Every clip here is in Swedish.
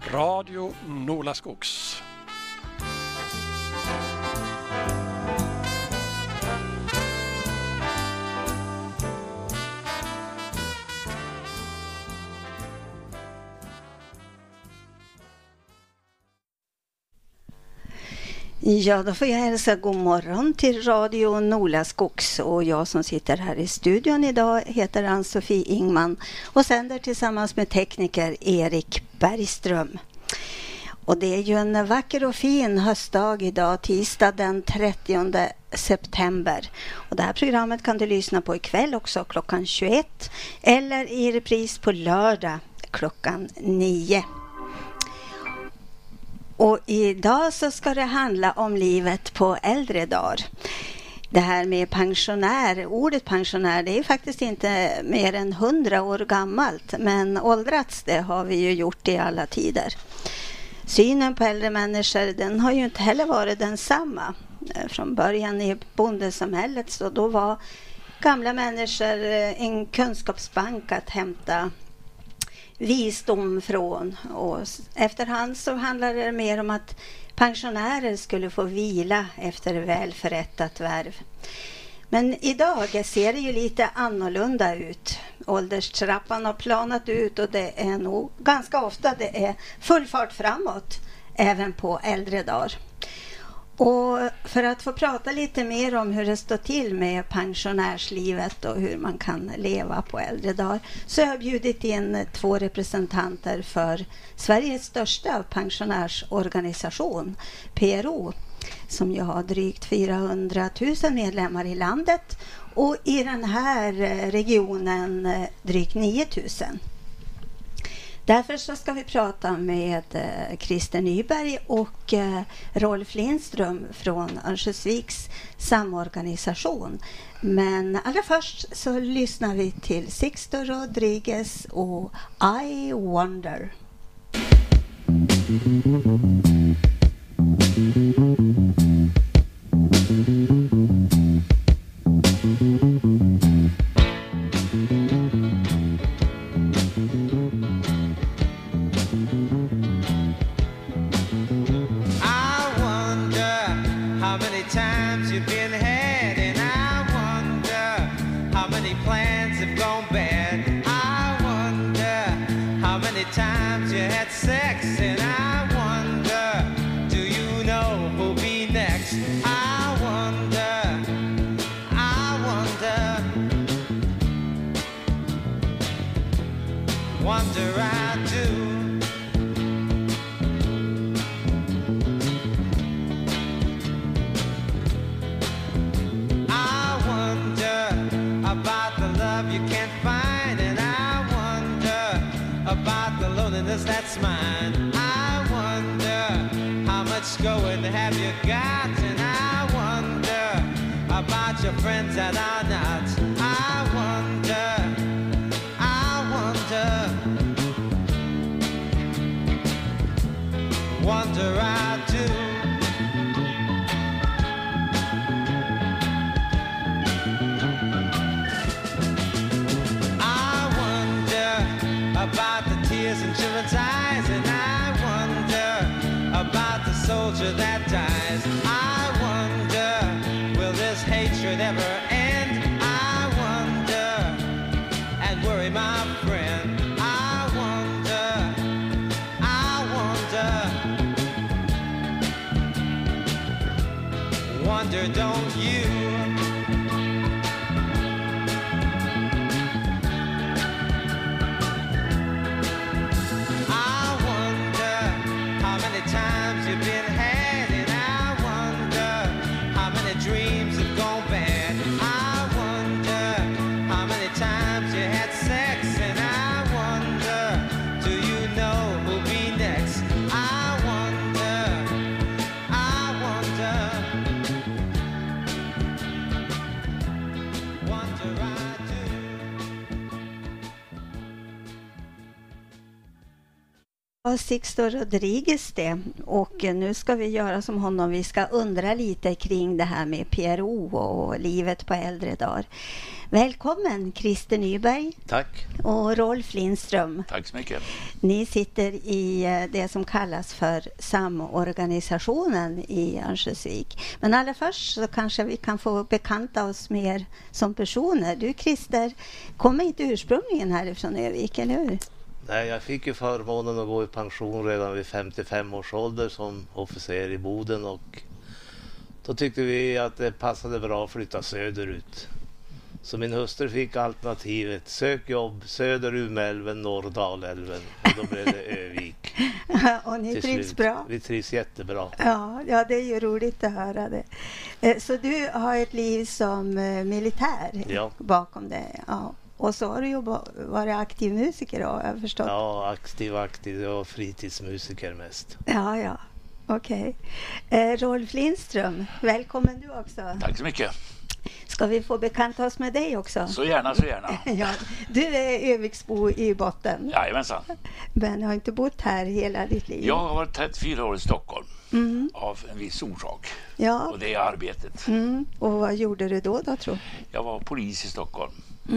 Radio Nolaskogs. Ja, då får jag hälsa god morgon till Radio Nolaskogs, och jag som sitter här i studion idag heter Ann-Sofie Ingman och sänder tillsammans med tekniker Erik Bergström. Och det är ju en vacker och fin höstdag idag, tisdag den 30 september. Och det här programmet kan du lyssna på ikväll också klockan 21 eller i repris på lördag klockan 9. Och idag så ska det handla om livet på äldre dagar. Det här med pensionär, ordet pensionär, det är faktiskt inte mer än 100 år gammalt. Men åldrats, det har vi ju gjort i alla tider. Synen på äldre människor, den har ju inte heller varit densamma. Från början i bondesamhället så då var gamla människor en kunskapsbank att hämta visdom från, och efterhand så handlar det mer om att pensionärer skulle få vila efter välförrättat värv. Men idag ser det ju lite annorlunda ut. Ålderstrappan har planat ut och det är nog ganska ofta det är full fart framåt även på äldre dagar. Och för att få prata lite mer om hur det står till med pensionärslivet och hur man kan leva på äldre dagar så har jag bjudit in 2 representanter för Sveriges största pensionärsorganisation, PRO, som ju har drygt 400 000 medlemmar i landet och i den här regionen drygt 9 000. Därför så ska vi prata med Christer Nyberg och Rolf Lindström från Örnsköldsviks samorganisation. Men allra först så lyssnar vi till Sixto Rodriguez och I Wonder. That's mine. I wonder how much going have you got, and I wonder about your friends that are not. I wonder, wonder I do. I wonder about the tears in children's eyes, and I wonder about the soldier that dies. I wonder, will this hatred ever end? I wonder, and worry my friend. I wonder, don't you? Times you've been had, and I wonder how many dreams have gone bad. I wonder how many times you had sex, and I wonder, do you know who'll be next? I wonder, Sixto Rodriguez det, och nu ska vi göra som honom. Vi ska undra lite kring det här med PRO och livet på äldre dagar. Välkommen Christer Nyberg. Tack. Och Rolf Lindström. Tack så mycket. Ni sitter i det som kallas för samorganisationen i Örnsköldsvik. Men allra först så kanske vi kan få bekanta oss mer som personer. Du Christer, kommer inte ursprungligen härifrån Övik, eller hur? Nej, jag fick ju förmånen att gå i pension redan vid 55 års ålder som officer i Boden, och då tyckte vi att det passade bra att flytta söderut. Så min hustru fick alternativet: sök jobb söder Umeälven, norr Dalälven. Och då blev det Övik. Och ni trivs bra? Vi trivs jättebra. Ja, det är ju roligt att höra det. Så du har ett liv som militär bakom dig. Ja. Och så har du ju varit aktiv musiker då, har jag förstått. Ja, aktiv och fritidsmusiker mest. Ja. Okej. Rolf Lindström, välkommen du också. Tack så mycket. Ska vi få bekanta oss med dig också? Så gärna. Ja, du är Öviksbo i botten. Jajamensan. Men har inte bott här hela ditt liv? Jag har varit 34 år i Stockholm av en viss orsak. Ja. Och det är arbetet. Och vad gjorde du då tror du? Jag var polis i Stockholm.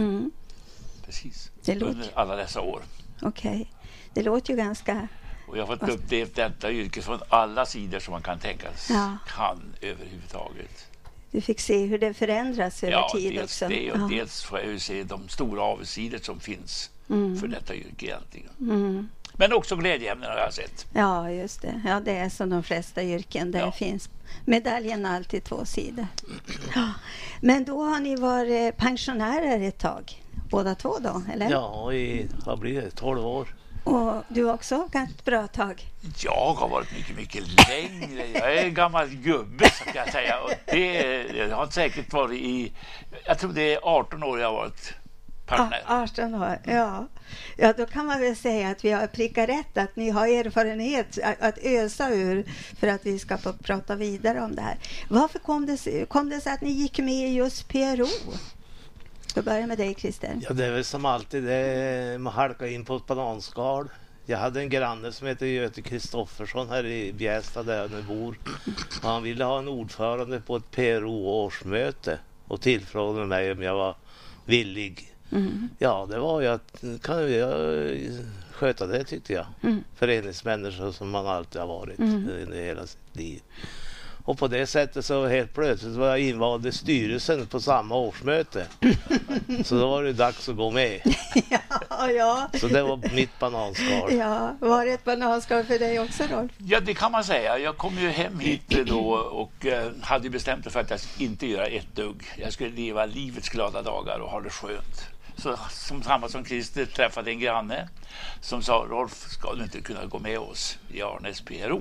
Precis. Under alla dessa år. Okej. Det låter ju ganska... Och jag har fått uppleva detta yrke från alla sidor som man kan tänkas kan överhuvudtaget. Du fick se hur det förändras över tid dels också. Det, och dels får jag ju se de stora avsidor som finns för detta yrke egentligen. Men också glädjeämnen har jag sett. Ja, just det. Ja, det är som de flesta yrken. Där finns medaljen alltid 2 sidor. Ja. Men då har ni varit pensionärer ett tag. Båda 2 då, eller? Ja, vad blir det? 12 år. Och du också ett bra tag? Jag har varit mycket längre. Jag är en gammal gubbe så kan jag säga. Och det har säkert varit jag tror det är 18 år jag har varit pensionär. 18 år, ja. Ja, då kan man väl säga att vi har prickat rätt, att ni har erfarenhet att ösa ur för att vi ska få prata vidare om det här. Varför kom det sig att ni gick med i just PRO? Jag börjar med dig, Christer. Ja, det är väl som alltid, man halkar in på ett bananskal. Jag hade en granne som heter Göte Kristoffersson här i Bjästa där jag nu bor. Och han ville ha en ordförande på ett PRO-årsmöte och tillfrågade mig om jag var villig. Ja, det var ju att kan jag sköta det, tyckte jag. Föreningsmänniskor som man alltid har varit i hela sitt liv. Och på det sättet så helt plötsligt var jag invald i styrelsen på samma årsmöte. Så då var det dags att gå med. Ja. Så det var mitt bananskal. Ja, var det ett bananskal för dig också, Rolf? Ja, det kan man säga. Jag kom ju hem hit då och hade bestämt mig för att jag inte göra ett dugg. Jag skulle leva livets glada dagar och ha det skönt. Så samma som Christer träffade en granne som sa: Rolf, ska du inte kunna gå med oss i Arnes PRO?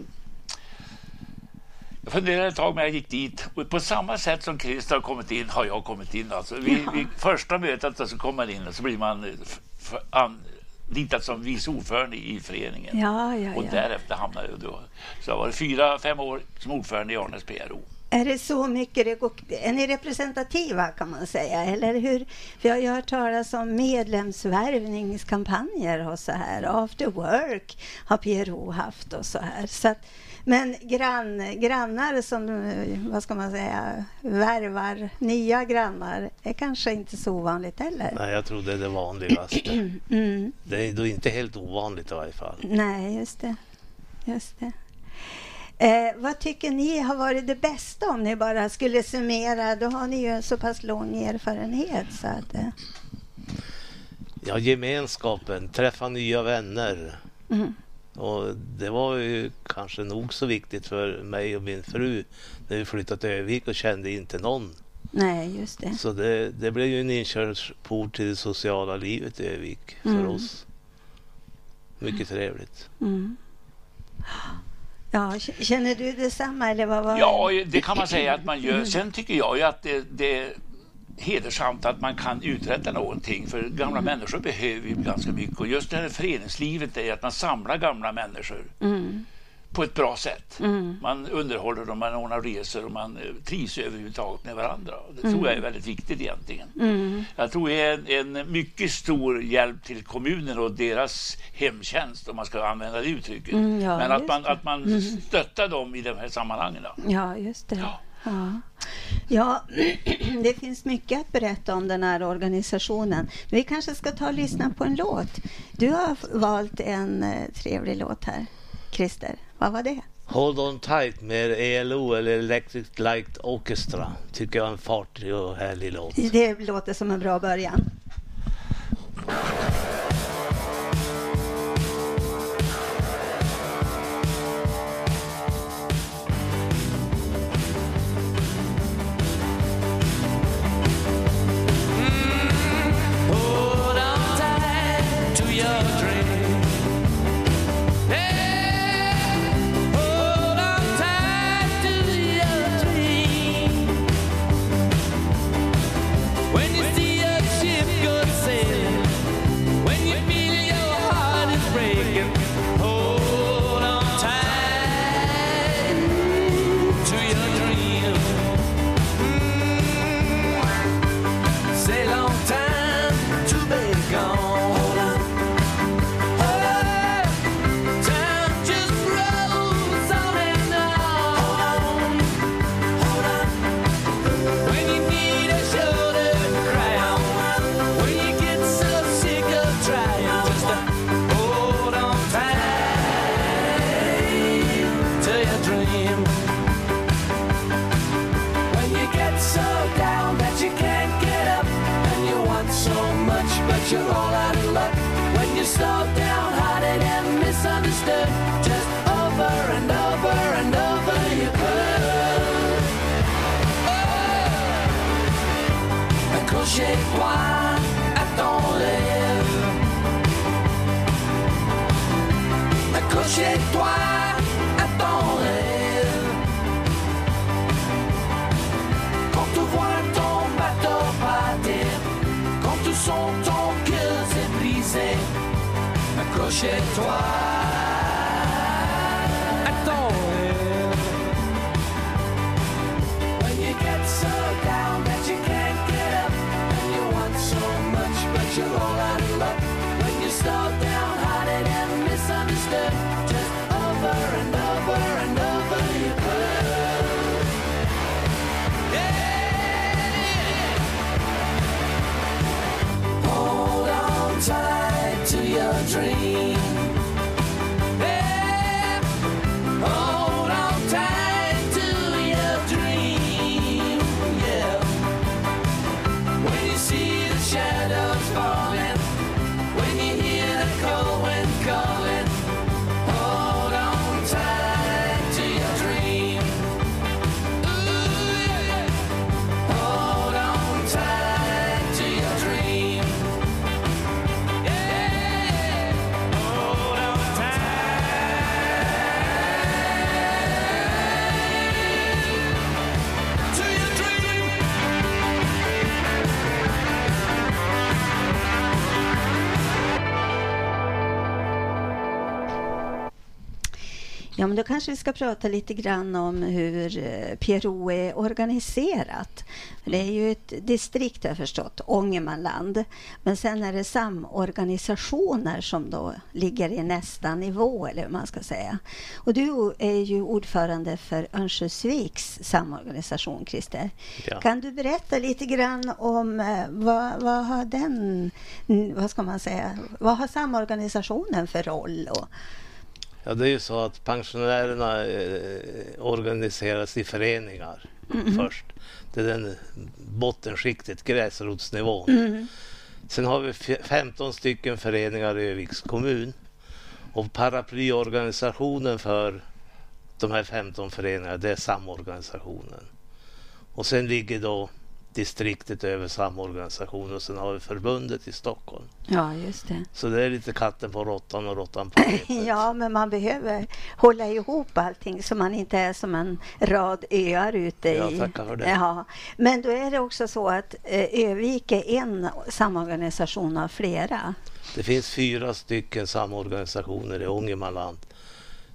Jag funderade ett tag, men jag gick dit. Och på samma sätt som Christer har kommit in har jag kommit in. Alltså, vid första mötet så kommer man in och så blir man anlitad som vice ordförande i föreningen. Ja. Och därefter hamnade jag då. Så jag var 4-5 år som ordförande i Arnes PRO. Är det så mycket är ni representativa, kan man säga, eller hur? För jag har hört talas om medlemsvärvningskampanjer och så här. After work har PRO haft och så här. Så att, men grannar som, vad ska man säga, värvar nya grannar är kanske inte så ovanligt heller. Nej, jag tror det är det vanligaste. Det är då inte helt ovanligt i varje fall. Nej, just det. Vad tycker ni har varit det bästa, om ni bara skulle summera? Då har ni ju en så pass lång erfarenhet. Så att, Ja, gemenskapen, träffa nya vänner. Och det var ju kanske nog så viktigt för mig och min fru när vi flyttade till Övik och kände inte någon. Nej, just det. Så det blev ju en inkörsport till det sociala livet i Övik för oss. Mycket trevligt. Ja, känner du detsamma? Eller vad? Ja, det kan man säga att man gör. Sen tycker jag ju att det är hedersamt att man kan uträtta någonting. För gamla människor behöver ju ganska mycket. Och just det här föreningslivet är att man samlar gamla människor på ett bra sätt. Man underhåller dem, man ordnar resor och man trivs överhuvudtaget med varandra. Det tror jag är väldigt viktigt egentligen. Jag tror det är en mycket stor hjälp till kommunen och deras hemtjänst, om man ska använda det uttrycket. Men att man stöttar dem i de här sammanhangen. Ja, just det. Ja, det finns mycket att berätta om den här organisationen. Vi kanske ska ta och lyssna på en låt. Du har valt en trevlig låt här, Christer. Vad var det? Hold on tight med ELO eller Electric Light Orchestra. Tycker jag är en fartig och härlig låt. Det låter som en bra början. You're all out of luck when you're so downhearted and misunderstood. Just over and over and over you could. Accrochez-toi à ton rêve. Accrochez-toi à ton rêve. Quand tu vois ton bateau partir, quand tu sens ton cœur s'est brisé, accrochez-toi à ton rêve. When you get so down that you can't get up, and you want so much but you're all out of luck, when you're so downhearted and misunderstood, just over and over and over you could. Yeah. Hold on tight to your dream. Yeah. Hold on tight to your dream. Yeah. When you see the shadows falling, when you hear the cold wind calling, hold on tight to your dream. Ooh, yeah. Hold on tight to your dream. Yeah. Hold on tight to your dream. Ja, men då kanske vi ska prata lite grann om hur PRO är organiserat. Det är ju ett distrikt, jag har förstått, Ångermanland. Men sen är det samorganisationer som då ligger i nästa nivå, eller hur man ska säga. Och du är ju ordförande för Örnsköldsviks samorganisation, Christer. Ja. Kan du berätta lite grann om vad har den, vad ska man säga, vad har samorganisationen för roll? Och Ja, det är ju så att pensionärerna organiseras i föreningar först. Det är den bottenskiktet, gräsrotsnivån. Sen har vi 15 stycken föreningar i Öviks kommun. Och paraplyorganisationen för de här 15 föreningarna, det är samorganisationen. Och sen ligger då distriktet över samorganisationen och sen har vi förbundet i Stockholm. ja, just det. Så det är lite katten på råttan och råttan på repet. Ja, men man behöver hålla ihop allting så man inte är som en rad öar ute i. Ja, tackar för det. Ja. Men då är det också så att Övik är en samorganisation av flera. Det finns 4 stycken samorganisationer i Ångermanland.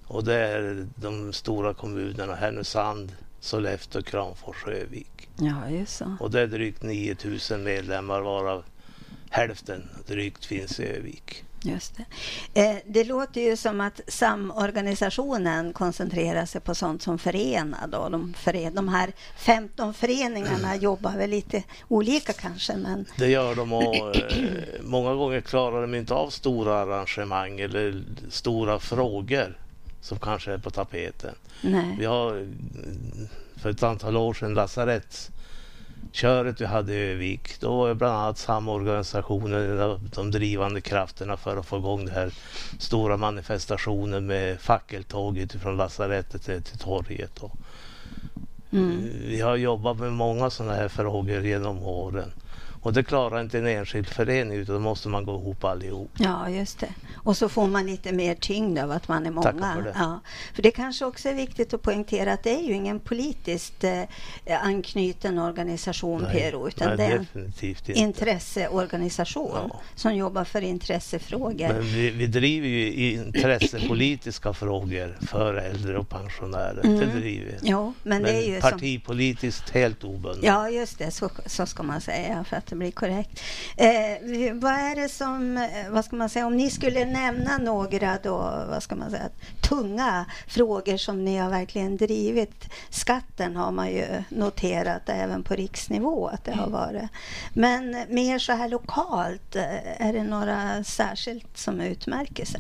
Och det är de stora kommunerna Härnösand, Sollefteå, Kramfors och Övik. Ja, just så. Och det är drygt 9000 medlemmar, varav hälften drygt finns i Övik. Just det. Det låter ju som att samorganisationen koncentrerar sig på sånt som förenar då. De här 15 föreningarna jobbar väl lite olika kanske, men... Det gör de, och många gånger klarar de inte av stora arrangemang eller stora frågor som kanske är på tapeten. Nej. Vi har för ett antal år sedan lasarettsköret vi hade i Övik. Då var bland annat samorganisationen de drivande krafterna för att få igång den här stora manifestationen med fackeltåg utifrån lasarettet till torget. Vi har jobbat med många sådana här frågor genom åren. Och det klarar inte en enskild förening, utan då måste man gå ihop allihop. Ja, just det. Och så får man lite mer tyngd av att man är många. Tack för det. Ja. För det kanske också är viktigt att poängtera att det är ju ingen politiskt anknuten organisation, PRO, utan det är en intresseorganisation som jobbar för intressefrågor. Men vi driver ju intressepolitiska frågor för äldre och pensionärer. Det driver vi. Jo, men det är ju partipolitiskt helt obundet. Ja, just det. Så ska man säga, för att det blir korrekt. Vad är det som, vad ska man säga, om ni skulle nämna några då, vad ska man säga, tunga frågor som ni har verkligen drivit. Skatten har man ju noterat även på riksnivå att det har varit. Men mer så här lokalt, är det några särskilt som utmärker sig?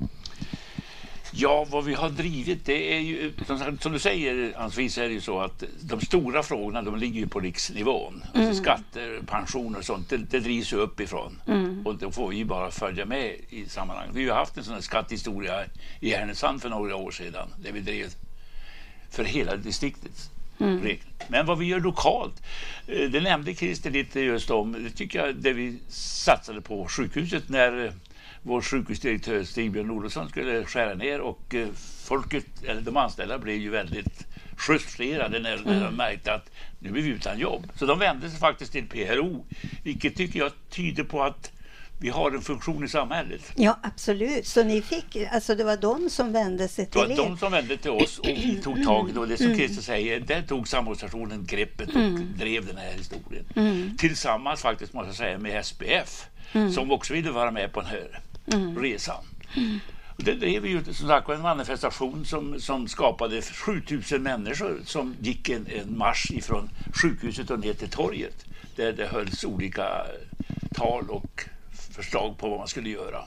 Ja, vad vi har drivit, det är ju, som du säger, Ansvis, är det ju så att de stora frågorna, de ligger ju på riksnivån. Alltså skatter, pensioner och sånt, det drivs ju uppifrån. Och då får vi bara följa med i sammanhanget. Vi har ju haft en sån här skattehistoria i Härnösand för några år sedan, där vi drev för hela distriktet. Men vad vi gör lokalt, det nämnde Christer lite just om, det tycker jag, det vi satsade på sjukhuset när vår sjukhusdirektör Stigbjörn Olofsson skulle skära ner, och folket, eller de anställda, blev ju väldigt frustrerade när de märkte att nu blir vi utan jobb. Så de vände sig faktiskt till PRO, vilket tycker jag tyder på att vi har en funktion i samhället. Ja, absolut. Så ni fick, alltså det var de som vände sig till er? Det var de som vände till oss, och vi tog tag i det. Och det som Christer säger, där tog samorganisationen greppet och drev den här historien. Tillsammans faktiskt, måste jag säga, med SPF, som också ville vara med på den här resan. Och det drev ju som sagt en manifestation som skapade 7000 människor som gick en marsch ifrån sjukhuset och ner till torget, där det hölls olika tal och förslag på vad man skulle göra.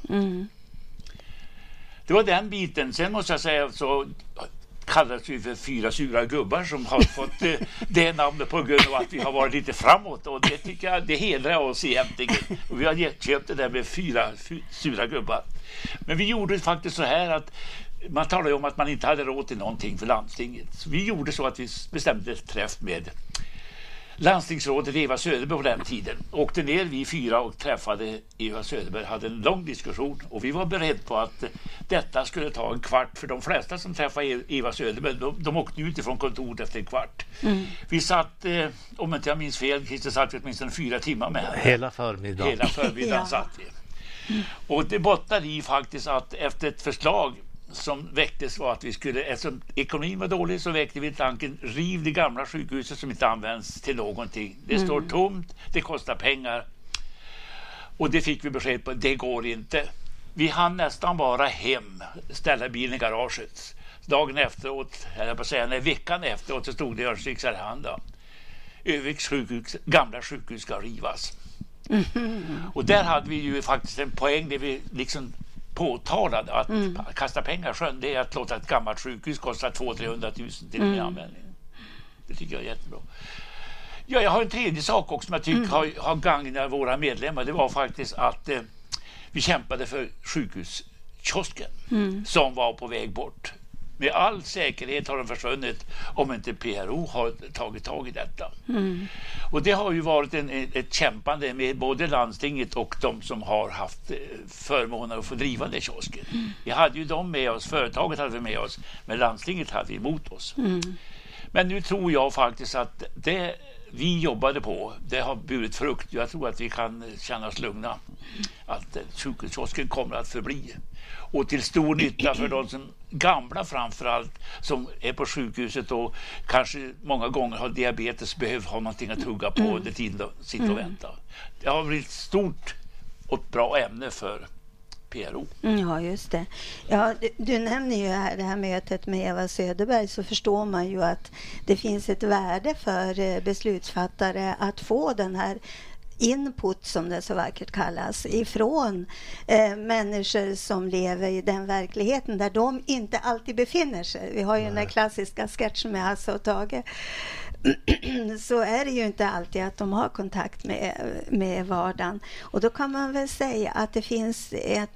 Det var den biten. Sen måste jag säga, så kallas vi för 4 sura gubbar, som har fått det namnet på grund av att vi har varit lite framåt, och det tycker jag, det hedrar oss egentligen. Och vi har köpt det där med 4 sura gubbar. Men vi gjorde faktiskt så här att man talade ju om att man inte hade råd till någonting för landstinget. Så vi gjorde så att vi bestämde ett träff med landstingsrådet Eva Söderberg på den tiden. Åkte ner vi 4 och träffade Eva Söderberg, hade en lång diskussion, och vi var beredda på att detta skulle ta en kvart, för de flesta som träffade Eva Söderberg, de åkte ut ifrån kontoret efter en kvart. Vi satt, om inte jag minns fel, Christer, satt vi åtminstone 4 timmar med henne. Hela förmiddagen satt vi. Och det bottnade i faktiskt att efter ett förslag som väcktes var att vi skulle, eftersom ekonomin var dålig, så väckte vi tanken, riv det gamla sjukhuset som inte används till någonting. Det står tomt, det kostar pengar. Och det fick vi besked på, det går inte. Vi hann nästan bara hem, ställa bilen i garaget. Dagen efteråt, eller på att säga, veckan efteråt, så stod det i Örnsköldsviks Allehanda. Öviks sjukhus, gamla sjukhus ska rivas. Och där hade vi ju faktiskt en poäng där vi liksom påtalade att kasta pengar sjön, det är att låta ett gammalt sjukhus kosta 200-300 000 till en användning. Det tycker jag är jättebra. Ja, jag har en tredje sak också som jag tycker har gagnat våra medlemmar. Det var faktiskt att vi kämpade för sjukhuskiosken som var på väg bort. Med all säkerhet har de försvunnit om inte PRO har tagit tag i detta. Och det har ju varit ett kämpande med både landstinget och de som har haft förmånen att få driva den kiosken. Vi hade ju dem med oss, företaget hade vi med oss, men landstinget hade vi emot oss. Men nu tror jag faktiskt att det vi jobbade på, det har burit frukt. Jag tror att vi kan känna oss lugna att sjukhuskiosken kommer att förbli. Och till stor nytta för de som gamla framförallt som är på sjukhuset och kanske många gånger har diabetes, behöver ha någonting att tugga på under tiden och sitta och vänta. Det har blivit ett stort och ett bra ämne för PRO. Ja, just det. Ja, du nämner ju här det här mötet med Eva Söderberg, så förstår man ju att det finns ett värde för beslutsfattare att få den här input, som det så vackert kallas, ifrån människor som lever i den verkligheten där de inte alltid befinner sig. Vi har ju den där klassiska sketchen med Hasse och Tage. Så är det ju inte alltid att de har kontakt med vardagen. Och då kan man väl säga att det finns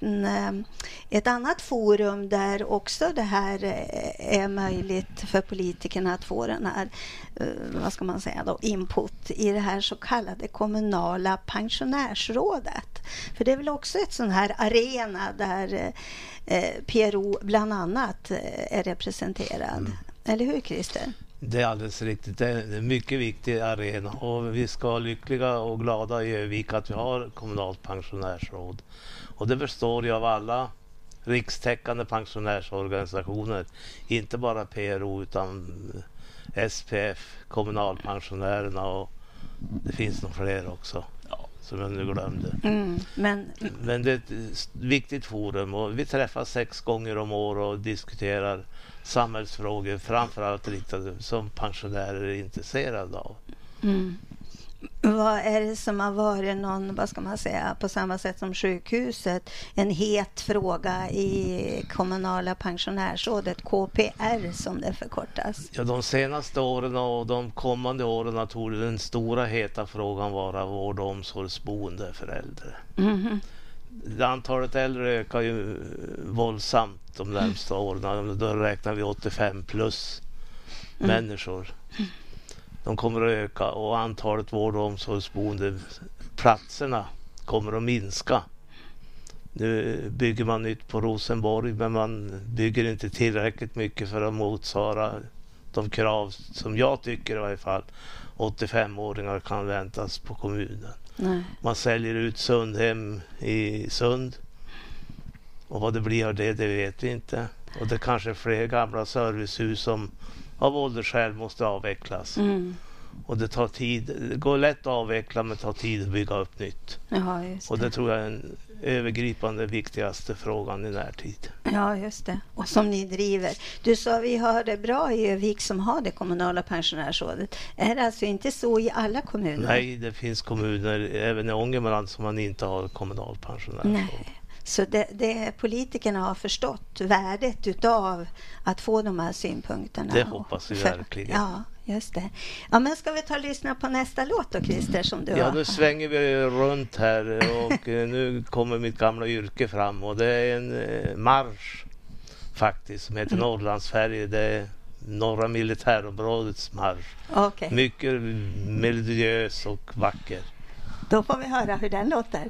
ett annat forum där också det här är möjligt för politikerna att få den här, vad ska man säga då, input i det här så kallade kommunala pensionärsrådet. För det är väl också ett sån här arena där PRO bland annat är representerad. Eller hur, Christer? Det är alldeles riktigt. Det är en mycket viktig arena och vi ska vara lyckliga och glada i Övik att vi har kommunalt pensionärsråd. Och det består ju av alla rikstäckande pensionärsorganisationer, inte bara PRO utan SPF, kommunalpensionärerna och det finns nog fler också som jag nu glömde. Men det är ett viktigt forum och vi träffas 6 gånger om år och diskuterar samhällsfrågor, framförallt riktade som pensionärer är intresserade av. Vad är det som har varit någon, vad ska man säga, på samma sätt som sjukhuset, en het fråga i kommunala pensionärsrådet, KPR som det förkortas? Ja, de senaste åren och de kommande åren torde den stora heta frågan vara vård- och omsorgsboende för äldre. Antalet äldre ökar ju våldsamt de närmsta åren. Då räknar vi 85 plus människor. De kommer att öka och antalet vård- och omsorgsboende platserna kommer att minska. Nu bygger man nytt på Rosenborg men man bygger inte tillräckligt mycket för att motsvara de krav som jag tycker i varje fall 85-åringar kan väntas på kommunen. Nej. Man säljer ut Sundhem i Sund och vad det blir av det vet vi inte. Och det kanske är fler gamla servicehus som av åldersskäl måste avvecklas. Och det tar tid. Det går lätt att avveckla men tar tid att bygga upp nytt. Ja, just det. Och det tror jag är den övergripande viktigaste frågan i närtid. Ja, just det. Och som ni driver. Du sa vi har det bra i Övik som har det kommunala pensionärsrådet. Är det alltså inte så i alla kommuner? Nej, det finns kommuner även i Ångermanland som man inte har kommunal pensionärsråd. Nej. Så det politikerna har förstått värdet utav att få de här synpunkterna. Det hoppas vi verkligen. Ja, just det. Ja, men ska vi ta och lyssna på nästa låt då, Christer, som du har? Ja, nu svänger vi runt här och nu kommer mitt gamla yrke fram och det är en marsch faktiskt som heter Norrlandsfärger. Det är norra militärområdets marsch. Okay. Mycket melodiös och vacker. Då får vi höra hur den låter.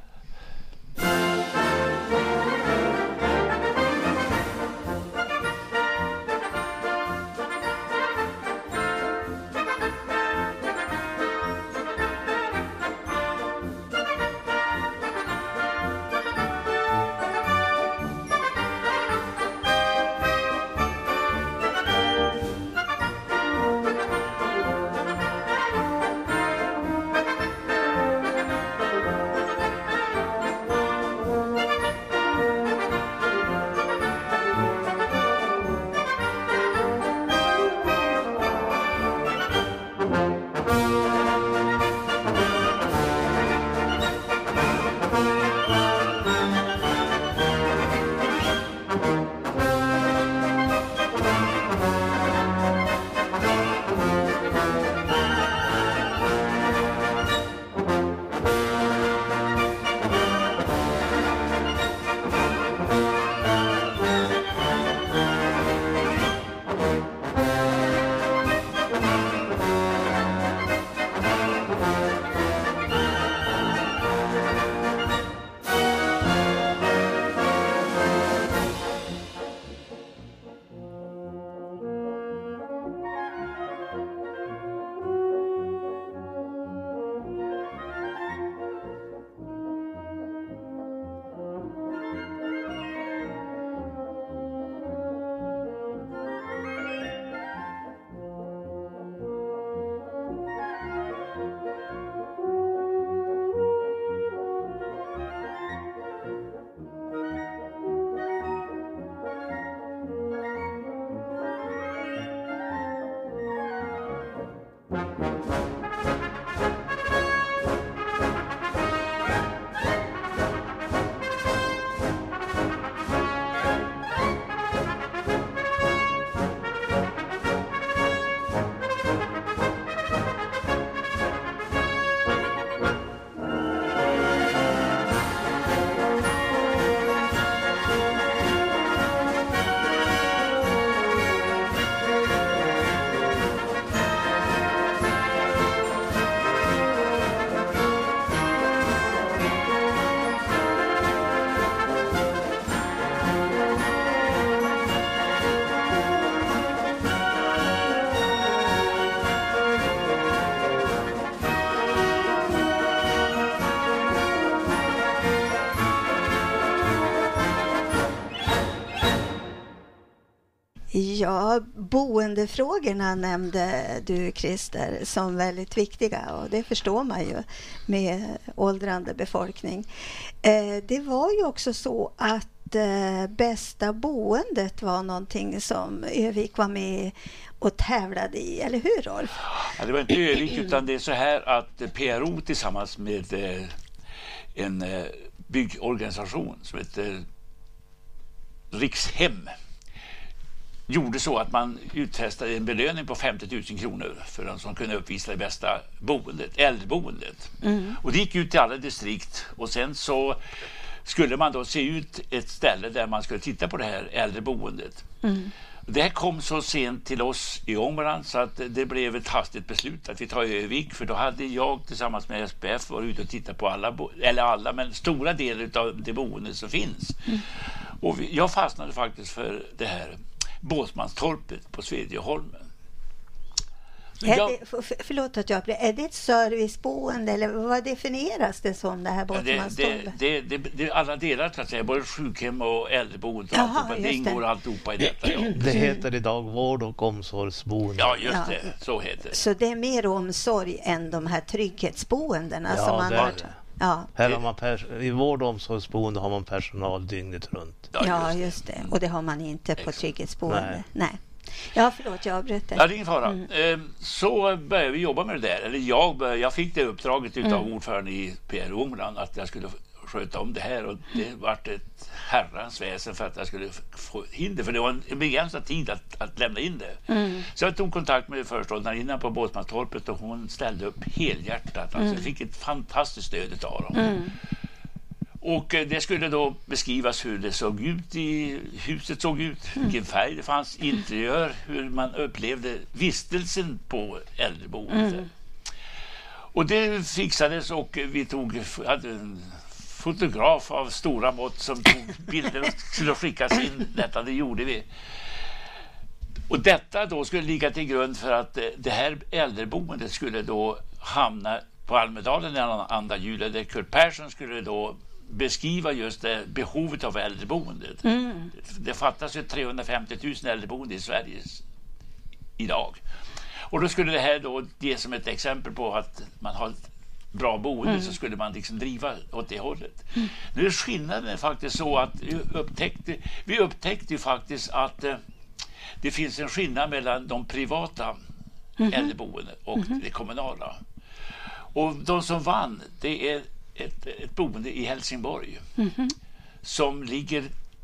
Ja, boendefrågorna nämnde du, Christer, som väldigt viktiga, och det förstår man ju med åldrande befolkning. Det var ju också så att bästa boendet var någonting som Övik var med och tävlade i, eller hur, Rolf? Ja, det var inte Övik, utan det är så här att PRO tillsammans med en byggorganisation som heter Rikshem gjorde så att man utfästade en belöning på 50 000 kronor för de som kunde uppvisa det bästa boendet, äldreboendet. Och det gick ut till alla distrikt, och sen så skulle man då se ut ett ställe där man skulle titta på det här äldreboendet. Det här kom så sent till oss i Ångerland så att det blev ett hastigt beslut att vi tar Övik, för då hade jag tillsammans med SPF varit ute och tittat på alla, men stora delar av det boende som finns. Och jag fastnade faktiskt för det här Båtsmanstorpet på Svedjeholmen. Förlåt att är det ett serviceboende, eller vad definieras det som, det här Båtsmanstorpet? Det är alla delar, så att säga, både sjukhem och äldreboende. Det ingår alltihopa i detta. Ja. Det heter idag vård- och omsorgsboende. Ja, just det. Så heter det. Så det är mer omsorg än de här trygghetsboendena som man har. Ja. Här har man i vård- och omsorgsboende har man personal dygnet runt. Ja, just det. Och det har man inte på trygghetsboende. Nej. Ja, förlåt, jag avbröt dig. Ja, det är ingen fara. Så började vi jobba med det där. Eller jag fick det uppdraget utav ordförande i PRO Ångerland att jag skulle sköta om det här, och det vart ett herrans väsen för att jag skulle få in det, för det var en begränsad tid att lämna in det. Så jag tog kontakt med föreståndarinnan på Båtsmanstorpet, och hon ställde upp helhjärtat. Alltså jag fick ett fantastiskt stöd utav dem. Och det skulle då beskrivas hur det såg ut i huset, vilken färg det fanns, interiör, hur man upplevde vistelsen på äldreboendet. Och det fixades, och vi hade en fotograf av stora mått som tog bilder och skulle skickas in. Det gjorde vi. Och detta då skulle ligga till grund för att det här äldreboendet skulle då hamna på Almedalen den 2 juli, där Kurt Persson skulle då beskriva just det behovet av äldreboendet. Det fattas ju 350 000 äldreboende i Sverige idag. Och då skulle det här då ge som ett exempel på att man har ett bra boende, så skulle man liksom driva åt det hållet. Nu är skillnaden faktiskt så att vi upptäckte ju faktiskt att det finns en skillnad mellan de privata äldreboenden och det kommunala. Och de som vann, det är ett boende i Helsingborg som ligger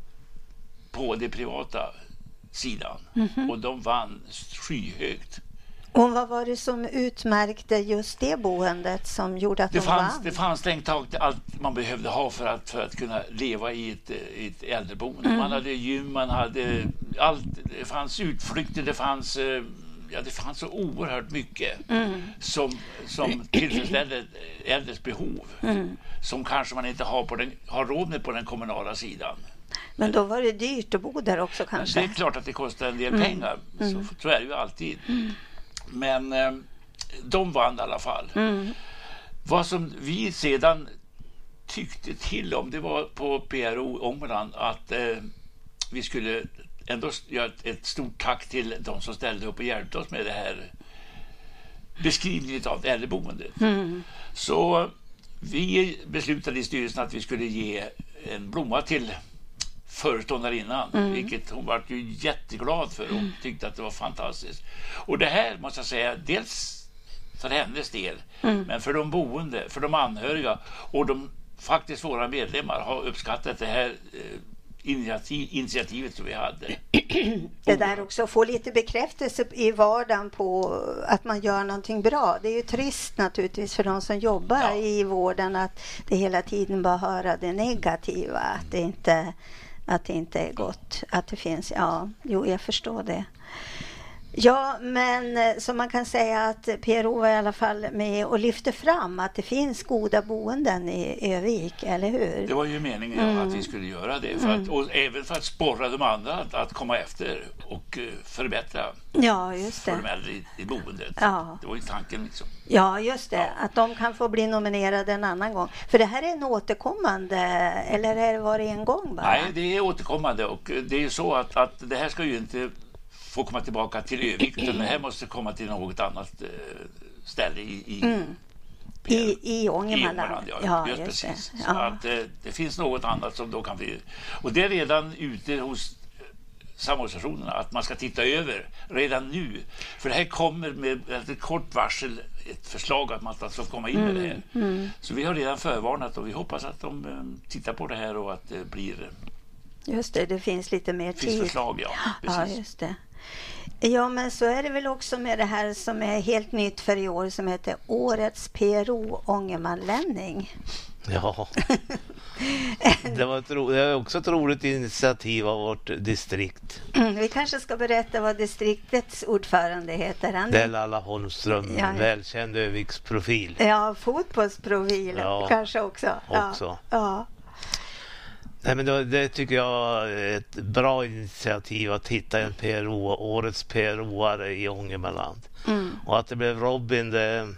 på det privata sidan, och de vann skyhögt. Och vad var det som utmärkte just det boendet som gjorde att det fanns strängt taget allt man behövde ha för att kunna leva i ett äldreboende. Man hade gym, man hade allt, det fanns utflykter, det fanns så oerhört mycket som tillfredsställde äldres behov, som kanske man inte har råd med på den kommunala sidan. Men då var det dyrt att bo där också kanske? Det är klart att det kostar en del pengar, så är det ju alltid. Men de vann i alla fall. Vad som vi sedan tyckte till om, det var på PRO Ångerland att vi skulle ändå göra ett stort tack till de som ställde upp och hjälpte oss med det här beskrivningen av äldreboendet. Så vi beslutade i styrelsen att vi skulle ge en blomma till föreståndarinnan, vilket hon var ju jätteglad för. Hon tyckte att det var fantastiskt. Och det här måste jag säga, dels för hennes del, men för de boende, för de anhöriga och faktiskt våra medlemmar har uppskattat det här initiativet som vi hade. Det där också, få lite bekräftelse i vardagen på att man gör någonting bra. Det är ju trist naturligtvis för de som jobbar i vården att det hela tiden bara höra det negativa, att det inte är gott, att det finns, jag förstår det. Ja, men så man kan säga att PRO var i alla fall med och lyfte fram att det finns goda boenden i Övik, eller hur? Det var ju meningen att vi skulle göra det, och även för att sporra de andra att komma efter och förbättra för de äldre i boendet. Ja. Det var ju tanken liksom. Ja, just det. Ja. Att de kan få bli nominerade en annan gång. För det här är en återkommande, eller var det en gång bara? Nej, det är återkommande, och det är ju så att det här ska ju inte få komma tillbaka till Övik, utan det här måste komma till något annat ställe I Ångermanland. Ja, just precis. Det. Så Ja. att det finns något annat som då kan bli... Och det är redan ute hos samordningsstationerna att man ska titta över redan nu. För det här kommer med ett kort varsel ett förslag att man ska komma in med det här. Så vi har redan förvarnat och vi hoppas att de tittar på det här och att det blir... Just det finns lite mer tid. Finns förslag, ja. Precis. Ja, just det. Ja, men så är det väl också med det här som är helt nytt för i år som heter Årets PRO Ångermanlänning. Ja, det var också ett roligt initiativ av vårt distrikt. Vi kanske ska berätta vad distriktets ordförande heter. Han Det är Lalla Holmström, välkänd Öviksprofil. Ja, fotbollsprofil kanske också. Ja. Nej, men det tycker jag är ett bra initiativ att hitta en årets PRO-are i Ångermanland. Och att det blev Robin, det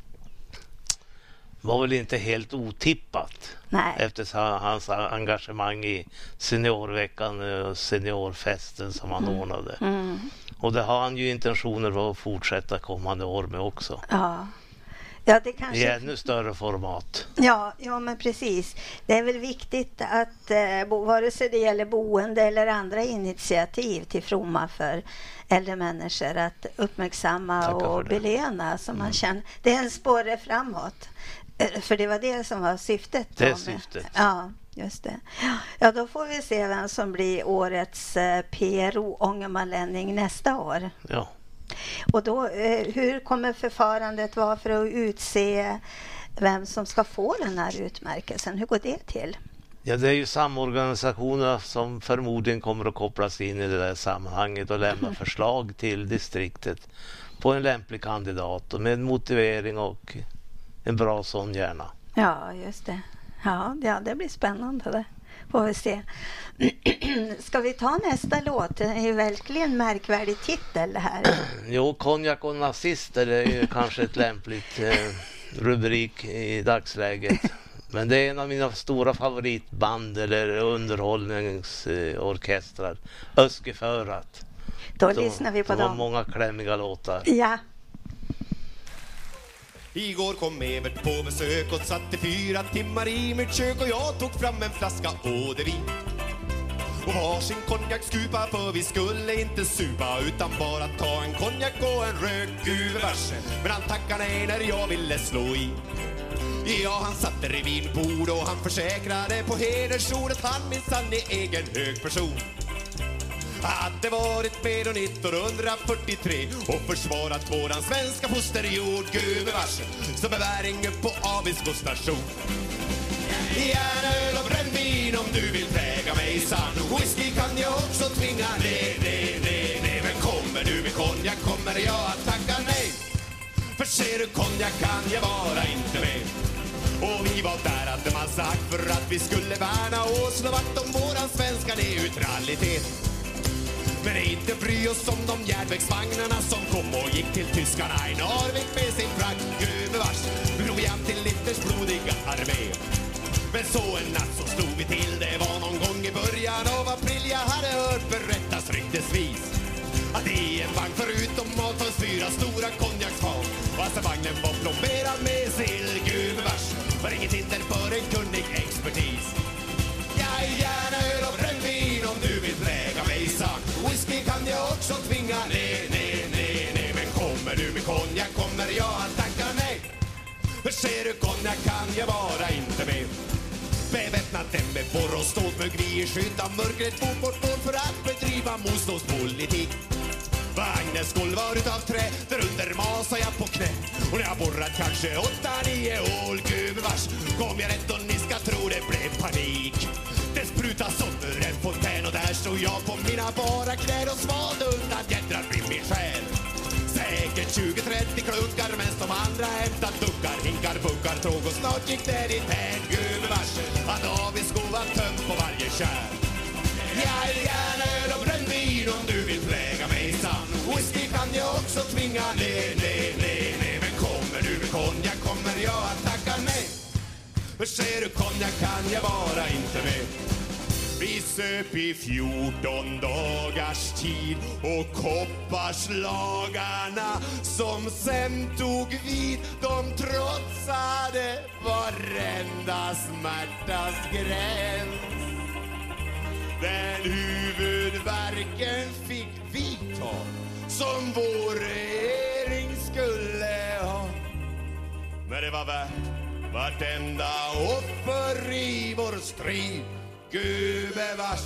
var väl inte helt otippat. Nej. Efter hans engagemang i seniorveckan och seniorfesten som han ordnade. Och det har han ju intentioner att fortsätta kommande år med också. Ja, det kanske... I ännu större format. Ja, men precis. Det är väl viktigt att vare sig det gäller boende eller andra initiativ till fromma för äldre människor att uppmärksamma och belöna som man känner. Det är en spåre framåt. För det var det som var syftet. Det är syftet. Ja, just det. Ja, då får vi se vem som blir årets PRO Ångermanlänning nästa år. Ja. Och då, hur kommer förfarandet vara för att utse vem som ska få den här utmärkelsen? Hur går det till? Ja, det är ju samorganisationerna som förmodligen kommer att kopplas in i det där sammanhanget och lämna förslag till distriktet på en lämplig kandidat och med en motivering och en bra sån gärna. Ja, just det. Ja, det blir spännande det. Får vi se. Ska vi ta nästa låt? Det är ju verkligen en märkvärdig titel det här. Jo, konjak och nazister är ju kanske ett lämpligt rubrik i dagsläget. Men det är en av mina stora favoritband eller underhållningsorkestrar. Öskeförat. Då lyssnar vi på dem. De dem. har många klämmiga låtar. Ja. Igår kom Evert på besök och satt i 4 timmar i mitt kök och jag tog fram en flaska ådervin och varsin konjakskupa, för vi skulle inte supa utan bara ta en konjak och en rök guvevars. Men han tackade nej när jag ville slå i. Ja, han satte i vinbord och han försäkrade på hedersord att han minsann är egen hög person. Hade varit med och 1943 och försvarat våran svenska fosterjord, gubevars, som är väring på Abisko station. Gärna öl och brännvin om du vill präga mig sann. Whisky kan jag också tvinga, nej. Men kommer du med konjak kommer jag att tacka nej. För ser du konjak kan jag bara inte med. Och vi var där hade man sagt för att vi skulle värna och slå vakt om våran svenska neutralitet. Men inte bry oss om de järnvägsvagnarna som kom och gick till tyskarna i Narvik med sin frakt, gubevars. Vi drog igen till Litters blodiga armé. Men så en natt så slog vi till, det var någon gång i början av april. Jag hade hört berättas ryktesvis att i en vagn förutom mat fanns 4 stora konjaksfat. Och alltså vagnen var plomberad med sill, gubevars. Var inget hinder för en kunnig expertis. Jag är gärna öl och brännvin om du vill präga mig sann. Whisky kan jag också tvinga, nej. Men kommer du med konjak kommer jag att tacka nej. För ser du konjak kan jag bara inte med. Beväpnat den med borr och stålmög, vi skjuta mörkret mot vårt mål för att bedriva motståndspolitik. Vagnens skål var utav trä, där under masar jag på knä. Och när jag borrat kanske 8-9 hål, gubevars, kom jag rätt och ni ska tro det blev panik. Det sprutas sönder en fontän och där stod jag på mina bara knän och svalde undan jädrar blir min själ. Säkert 20-30 klunkar medan de andra hämtat duckar, hinkar, bunkar, tåg och snart gick det dit hän, gubevars, att Abisko var tömt på varje kärl. Jag är gärna öl och brännvin om du vill präga mig sann. Whisky kan jag också tvinga, nej. Men kommer du med konjak kommer jag att tacka nej. För ser du konjak kan jag bara inte med. Vi söp i 14 dagars tid och kopparslagarna som sen tog vid, de trotsade varenda smärtas gräns. Den huvudvärken fick vi ta som vår regering skulle ha. Men det var värt vartenda offer i vår strid, gubevars.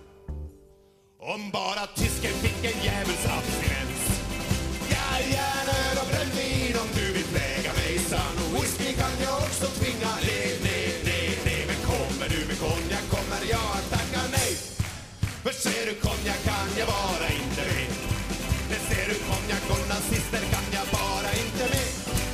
Om bara tysken fick en djävuls abstinens. Ja, gärna öl och brännvin om du vill väga mig sann. Whisky kan jag också tvinga. Nej. Men kommer du med konjak kommer jag att tacka nej. För ser du konjak kan jag bara inte med. Men ser du konjak och nazister kan jag bara inte med.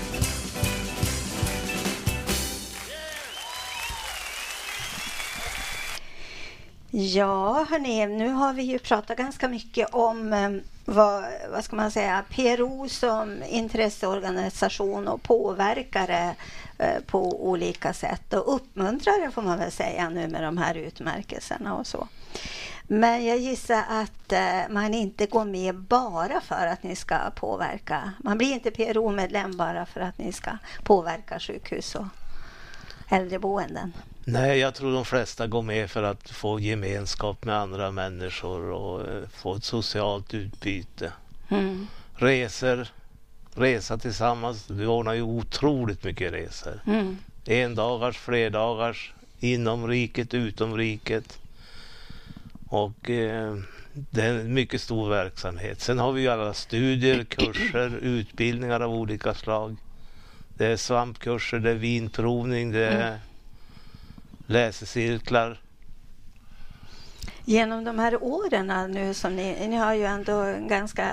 Ja, hörni, nu har vi ju pratat ganska mycket om vad ska man säga, PRO som intresseorganisation och påverkare på olika sätt och uppmuntrare får man väl säga nu med de här utmärkelserna och så. Men jag gissar att man inte går med bara för att ni ska påverka. Man blir inte PRO-medlem bara för att ni ska påverka sjukhus och äldreboenden. Nej, jag tror de flesta går med för att få gemenskap med andra människor och få ett socialt utbyte. Mm. Resa tillsammans. Du ordnar ju otroligt mycket resor. Mm. 1 dagars, flerdagars, inom riket, utom riket. Och det är en mycket stor verksamhet. Sen har vi ju alla studier, kurser, utbildningar av olika slag. Det är svampkurser, det är vinprovning, det är läsecirklar. Genom de här åren nu som ni har ju ändå en ganska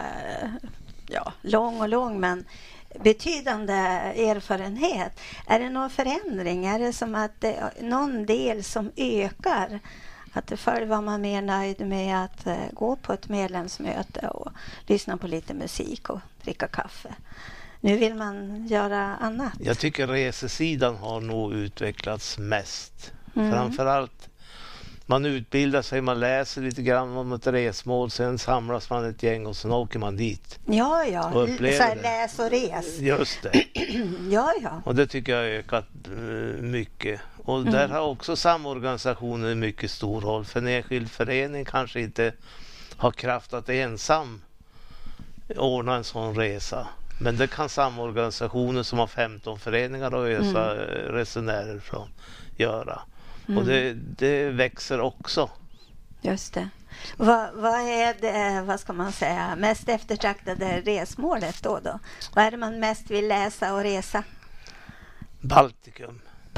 lång men betydande erfarenhet. Är det någon förändring? Är det som att det är någon del som ökar? Att förr var man mer nöjd med att gå på ett medlemsmöte och lyssna på lite musik och dricka kaffe. Nu vill man göra annat. Jag tycker resesidan har nog utvecklats mest. Framförallt man utbildar sig, man läser lite grann om ett resmål, sen samlas man ett gäng och sen åker man dit. Ja. Och Så här, läs och res. Just det. Ja. Och det tycker jag har ökat mycket. Och där har också samorganisationen en mycket stor roll. För en enskild förening kanske inte har kraft att ensam ordna en sån resa. Men det kan samorganisationen som har 15 föreningar och ösa resenärer från göra. Och det växer också. Just det. Vad är det, vad ska man säga, mest eftertraktade resmålet då? Vad är det man mest vill läsa och resa? Baltikum.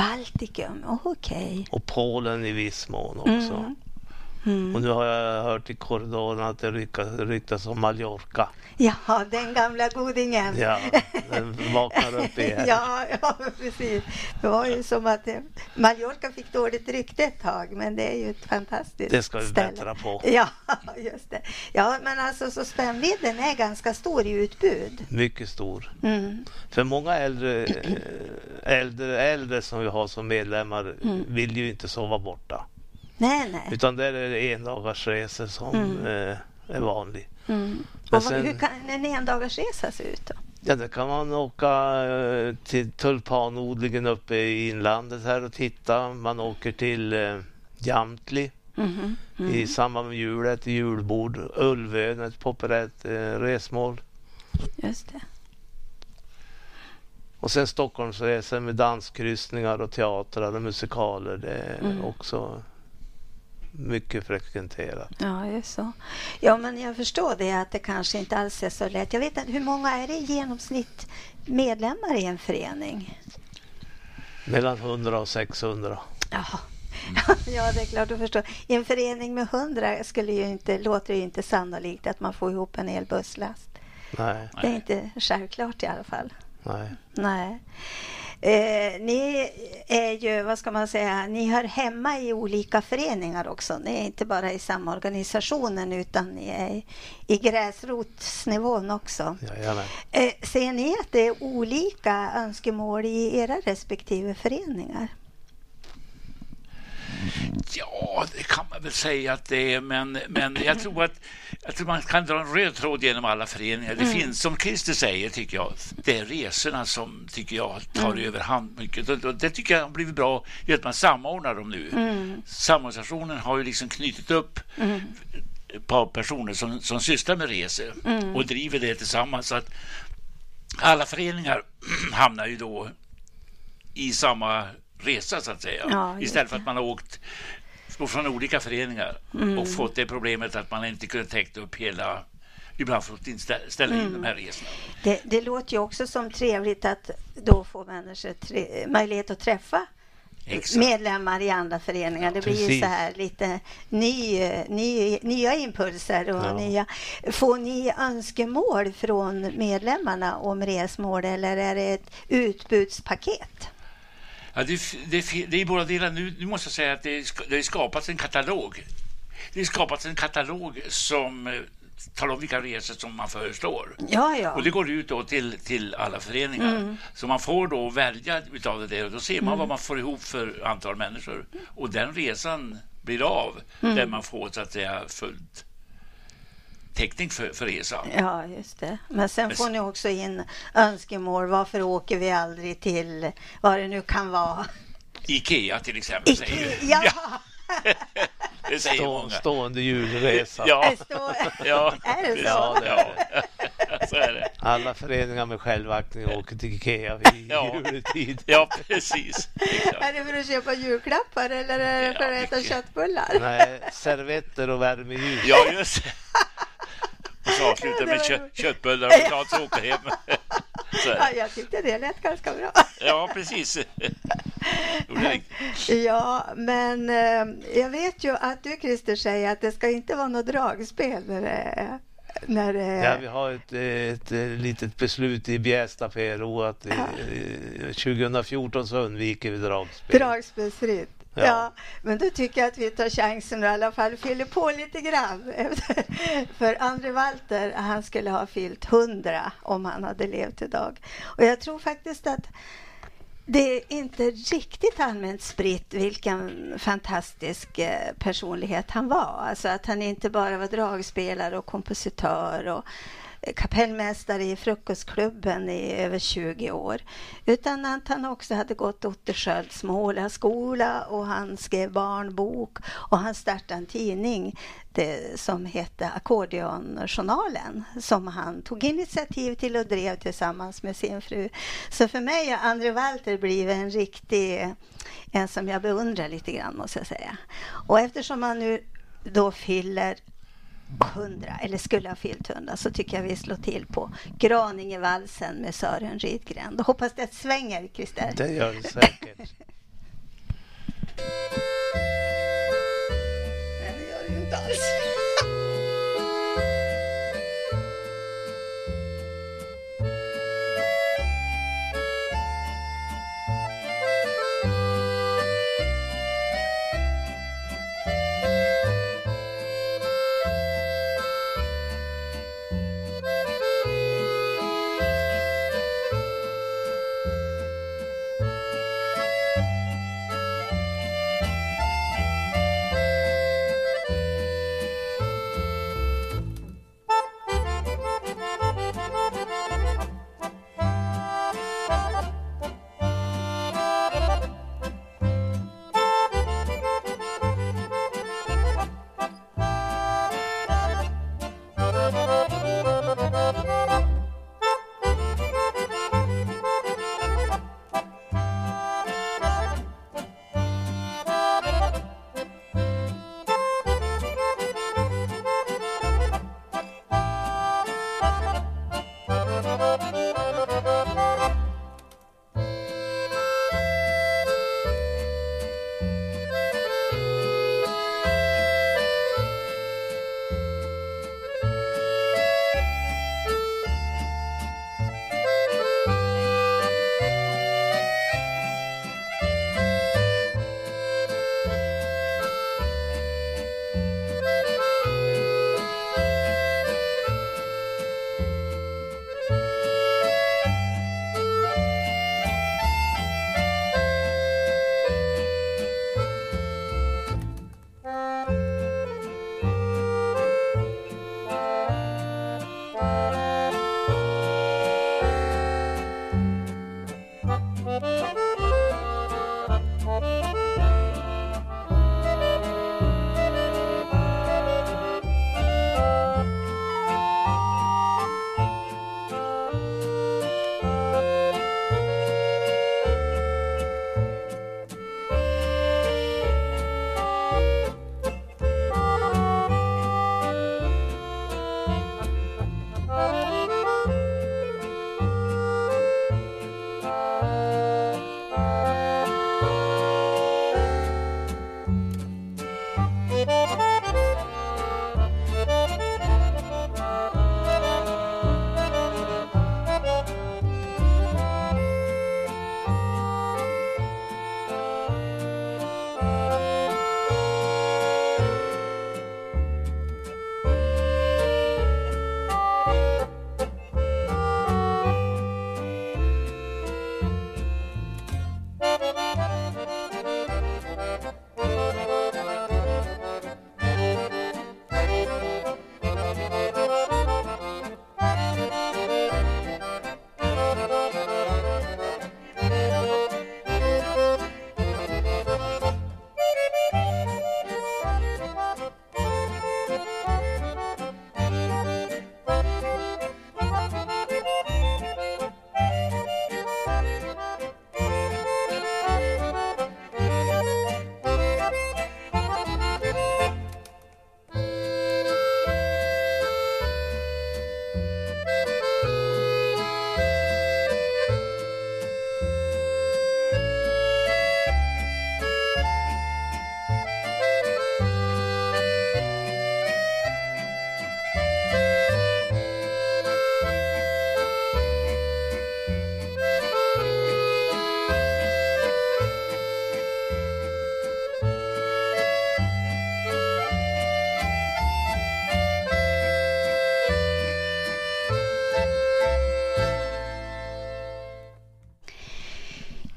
Okej. Och Polen i viss mån också. Och nu har jag hört i korridoren att det ryktas om Mallorca. Ja, den gamla godingen. Ja, den vaknar upp igen. ja, precis. Det var ju som att Mallorca fick dåligt rykte ett tag, men det är ju ett fantastiskt Det ska vi ställe. bättra på. Ja, just det. Ja, men alltså så spännvidden är ganska stor i utbud. Mycket stor. För många äldre som vi har som medlemmar vill ju inte sova borta. Nej. Utan där är det 1 dagars resor som är vanlig. Och hur kan en 1 dagars resa se ut då? Ja, det kan man åka till tulpanodlingen uppe i inlandet här och titta. Man åker till Jamtli i samband med julet, julbord. Ulvön, ett populärt resmål. Just det. Och sen Stockholmsresor med danskryssningar och teatrar och musikaler. Det är också mycket frekventerat. Ja, just så. Ja, men jag förstår det att det kanske inte alls är så lätt. Jag vet inte, hur många är det i genomsnitt medlemmar i en förening? Mellan 100 och 600. Jaha. Ja, det är klart att förstå. I en förening med 100 låter det ju inte sannolikt att man får ihop en hel busslast. Nej. Det är inte självklart i alla fall. Nej. Ni är ju, vad ska man säga, ni hör hemma i olika föreningar också. Ni är inte bara i samma organisationen utan ni är i gräsrotsnivån också. Ser ni att det är olika önskemål i era respektive föreningar? Ja, det kan man väl säga att det är, men jag tror man kan dra en röd tråd genom alla föreningar. Det finns, som Christer säger, tycker jag, det är resorna som tycker jag tar överhand mycket. Och det tycker jag har blivit bra i att man samordnar dem nu. Samorganisationen har ju liksom knutit upp ett par personer som sysslar med resor och driver det tillsammans, så att alla föreningar hamnar ju då i samma resa, så att säga. Ja, istället för att man har åkt från olika föreningar och fått det problemet att man inte kunde täcka upp hela, ibland fått ställa in de här resorna. Det låter ju också som trevligt att då få människor möjlighet att träffa medlemmar i andra föreningar. Det blir ju så här lite nya impulser och nya. Får ni önskemål från medlemmarna om resmål, eller är det ett utbudspaket? Ja, det är båda delar. Nu måste jag säga att det har skapats en katalog. Det har skapats en katalog som talar om vilka resor som man föreslår. Ja. Och det går ut då till alla föreningar. Så man får då välja utav det, och då ser man vad man får ihop för antal människor. Och den resan blir av där man får, så att säga, fullt täckning för resan. Ja, just det. Men sen får ni också in önskemål. Varför åker vi aldrig till vad det nu kan vara? Ikea till exempel. Ja. Det säger många. Stående julresa. Ja. Är det så? Ja, så är det. Alla föreningar med självaktning åker till Ikea vid juletid. Ja, precis. Exakt. Är det för att köpa julklappar eller är det för att äta köttbullar? Nej, servetter och värmeljus. Ja, just det. Och så avslutar med köttbullar och potatis och åka hem. Ja, jag tyckte det lät ganska bra. Ja, precis. Ja, men jag vet ju att du, Christer, säger att det ska inte vara något dragspel när det... Ja, vi har ett litet beslut i Bjästa PRO att 2014 så undviker vi dragspel. Dragspelsfritt. Ja, men då tycker jag att vi tar chansen och i alla fall fyller på lite grann. För André Walter, han skulle ha fyllt 100 om han hade levt idag. Och jag tror faktiskt att det är inte riktigt allmänt spritt vilken fantastisk personlighet han var. Alltså att han inte bara var dragspelare och kompositör och kapellmästare i frukostklubben i över 20 år, utan att han också hade gått Otterskölds målarskola och han skrev barnbok och han startade en tidning som hette Ackordeonjournalen, som han tog initiativ till och drev tillsammans med sin fru. Så för mig har André Walter blivit en som jag beundrar lite grann, måste jag säga. Och eftersom han nu då fyller 100, eller skulle ha fyllt 100, så tycker jag vi slår till på Graningevalsen med Sören Rydgren. Då hoppas det svänger, Christer. Det gör det säkert. Nej, det gör det ju inte alls.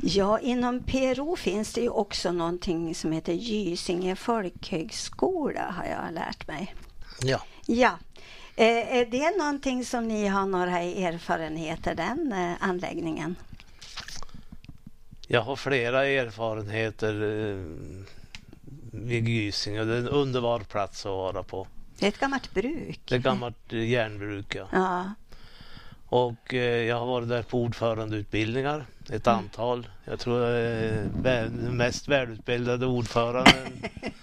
Ja, inom PRO finns det ju också någonting som heter Gysinge folkhögskola, har jag lärt mig. Ja. Ja. Är det någonting som ni har några erfarenheter, den anläggningen? Jag har flera erfarenheter vid Gysinge. Det är en underbar plats att vara på. Det är ett gammalt bruk. Det är ett gammalt järnbruk, ja. Ja. Och jag har varit där på ordförandeutbildningar, ett antal. Jag tror jag är den mest välutbildade ordföranden.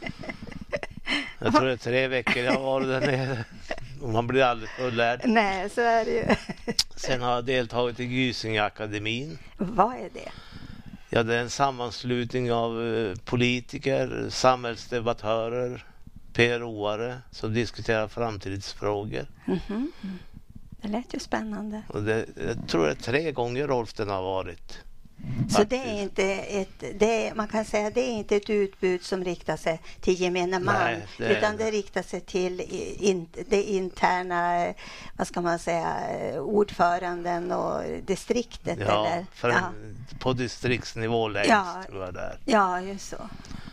Jag tror det är 3 veckor jag har varit där nere. Och man blir aldrig fullärd. Nej, så är det ju. Sen har jag deltagit i Gysingeakademin. Vad är det? Ja, det är en sammanslutning av politiker, samhällsdebattörer, PRO-are som diskuterar framtidsfrågor. Mhm. Det lät ju spännande. Och jag tror det är 3 gånger Rolf den har varit. Så det är inte man kan säga det är inte ett utbud som riktar sig till gemene man. Nej, utan det riktar sig till det interna, vad ska man säga, ordföranden och distriktet. Ja, eller? på distriktsnivå längst, Ja. tror jag där. Ja, just så.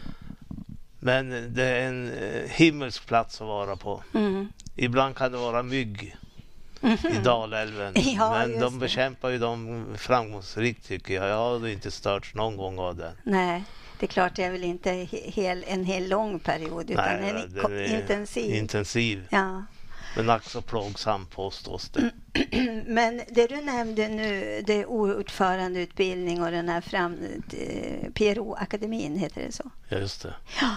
Men det är en himmelsk plats att vara på. Mm. Ibland kan det vara mygg i Dalälven. Ja, men just de det. bekämpar ju dem framgångsrikt, tycker jag. Jag har inte störts någon gång av det. Nej, det är klart det är väl inte en hel lång period utan Nej, den är intensiv. intensiv. Ja. Men också plågsam, påstås det. Men det du nämnde nu, det är ordförandeutbildning och den här PRO-akademin, heter det så? Ja, just det. Ja,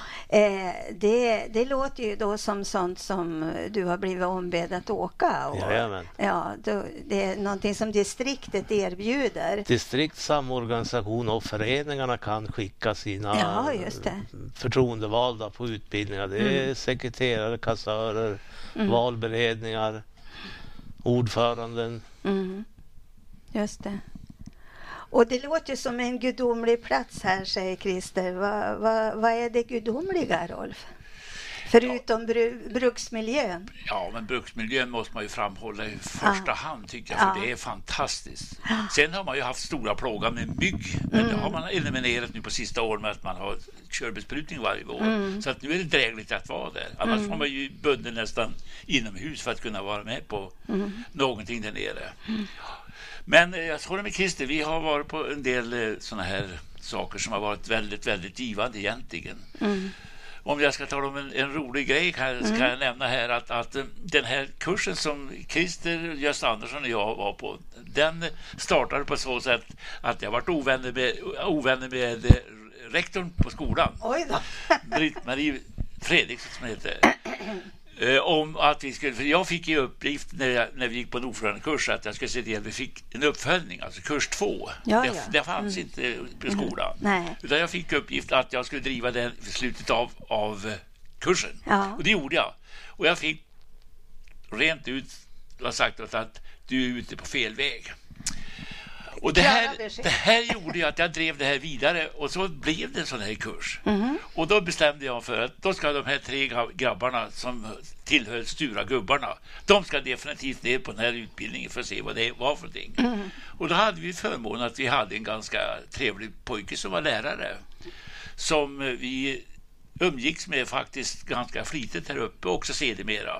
det låter ju då som sånt som du har blivit ombedd att åka. Och, Jajamän. ja, det är någonting som distriktet erbjuder. Distrikt, samorganisation och föreningarna kan skicka sina Ja, just det. förtroendevalda på utbildningar. Det är sekreterare, kassörer, valberedningar, ordföranden. Mm. Just det. Och det låter som en gudomlig plats här, säger Christer. Vad är det gudomliga, Rolf? Förutom bruksmiljön. Ja, men bruksmiljön måste man ju framhålla i första hand, tycker jag, för det är fantastiskt. Sen har man ju haft stora plågor med mygg, men det har man eliminerat nu på sista åren med att man har körbesprutning varje år. Så att nu är det drägligt att vara där. Annars har man ju bunden nästan inomhus för att kunna vara med på någonting där nere. Men jag håller med Christer, vi har varit på en del såna här saker som har varit väldigt, väldigt givande egentligen. Om jag ska tala om en rolig grej ska jag nämna här att den här kursen som Christer, Gösta Andersson och jag var på, den startade på så sätt att jag varit ovänner med rektorn på skolan. Oj då. Britt-Marie Fredriksson som heter. Om att vi skulle, för jag fick ju uppgift när vi gick på en ordförandekurs att jag skulle se till att vi fick en uppföljning, alltså kurs 2. Det fanns inte på skolan. Nej. Utan jag fick uppgift att jag skulle driva den i slutet av kursen. Ja. Och det gjorde jag. Och jag fick rent ut sagt att du är ute på fel väg. Och det här gjorde ju att jag drev det här vidare och så blev det en sån här kurs. Och då bestämde jag för att då ska de här 3 grabbarna som tillhör Stura-gubbarna, de ska definitivt ner på den här utbildningen för att se vad det var för någonting. Och då hade vi förmånen att vi hade en ganska trevlig pojke som var lärare som vi umgicks med faktiskt ganska flitigt här uppe, också sedermera.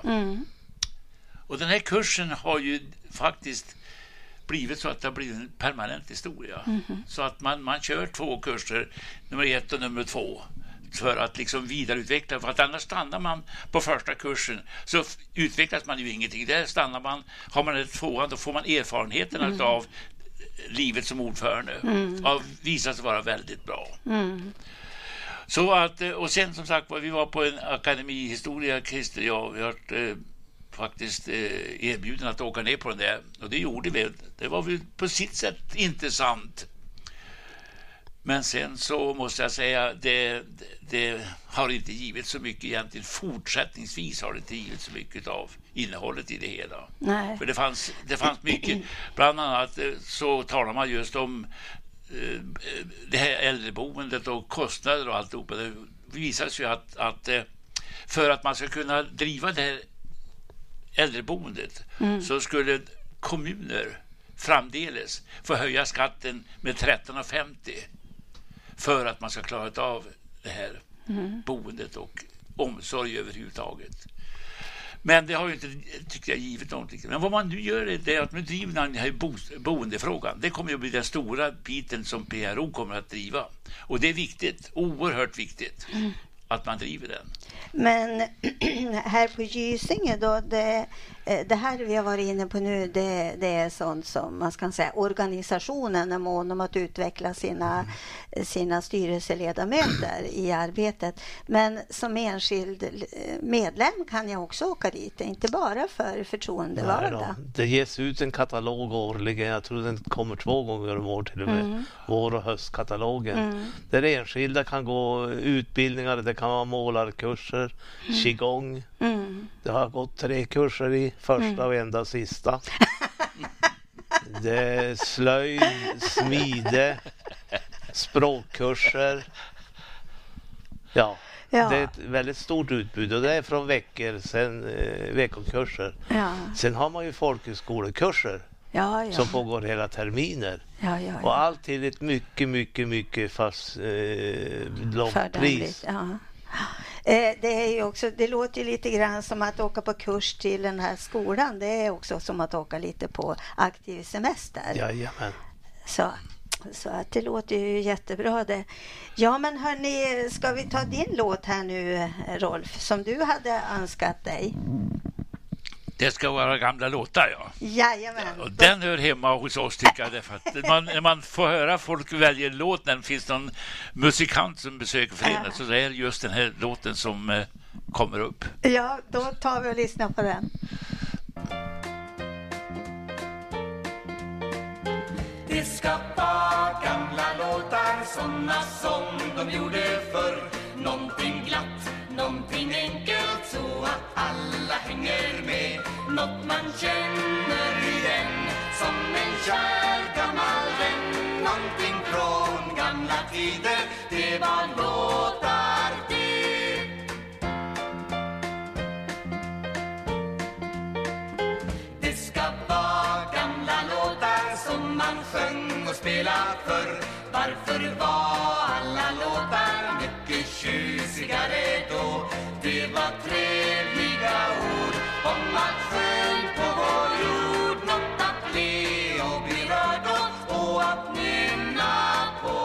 Och den här kursen har ju faktiskt blivit så att det har blivit en permanent historia. Så att man kör 2 kurser, nummer 1 och nummer 2, för att liksom vidareutveckla. För att annars stannar man på första kursen så utvecklas man ju ingenting. Där stannar man, har man ett 2:an, då får man erfarenheterna av livet som ordförande. Och visar sig vara väldigt bra. Så att, och sen som sagt vi var på en akademihistoria, Christer och jag, vi har faktiskt erbjuden att åka ner på den där, och det gjorde vi. Det var väl på sitt sätt intressant, men sen så måste jag säga det har inte givit så mycket egentligen. Fortsättningsvis har det inte givit så mycket av innehållet i det hela. Nej. För det fanns mycket, bland annat så talar man just om det här äldreboendet och kostnader och alltihopa. Det visar sig ju att för att man ska kunna driva det här äldreboendet så skulle kommuner framdeles få höja skatten med 13,50 för att man ska klara av det här boendet och omsorg överhuvudtaget. Men det har ju inte, tycker jag, givit någonting. Men vad man nu gör är det att man driver den här boendefrågan. Det kommer att bli den stora biten som PRO kommer att driva. Och det är viktigt, oerhört viktigt att man driver den. Men här på Gysinge då, det här vi har varit inne på nu, det är sånt som man ska säga organisationen är mån om att utveckla sina styrelseledamöter i arbetet. Men som enskild medlem kan jag också åka dit, inte bara för förtroendevalda. Det ges ut en katalog årligen, jag tror den kommer 2 gånger om år till och med, vår- och höstkatalogen. Där enskilda kan gå utbildningar, det kan vara målarkurser, qigong. Det har gått 3 kurser i första och enda sista. Det är slöjd, smide, språkkurser. Ja, det är ett väldigt stort utbud och det är från veckokurser. Ja. Sen har man ju folkhögskolekurser som pågår hela terminer. Och allt till ett mycket fast lågt pris. Ja. Det är ju också, det låter ju lite grann som att åka på kurs till den här skolan. Det är också som att åka lite på aktiv semester. Jajamän. Så att det låter ju jättebra det. Ja, men hörni, ska vi ta din låt här nu, Rolf, som du hade önskat dig? Det ska vara gamla låtar, ja. Jajamän. Och den hör hemma hos oss, tycker jag. Därför att när man får höra folk välja en låt när det finns någon musikant som besöker föreningen, så det är just den här låten som kommer upp. Ja, då tar vi och lyssnar på den. Det ska vara gamla låtar, såna som de gjorde förr. Någonting glatt, någonting enkelt, så att alla hänger med. Något man känner igen, som en kär gammal vän. Någonting från gamla tider, det var låtar det. Det ska vara gamla låtar som man sjöng och spelade förr. Varför var alla låtar mycket tjusigare då? Det var trevliga ord om att skönt på vår jord. Något att le och bli rörd och att nynna på.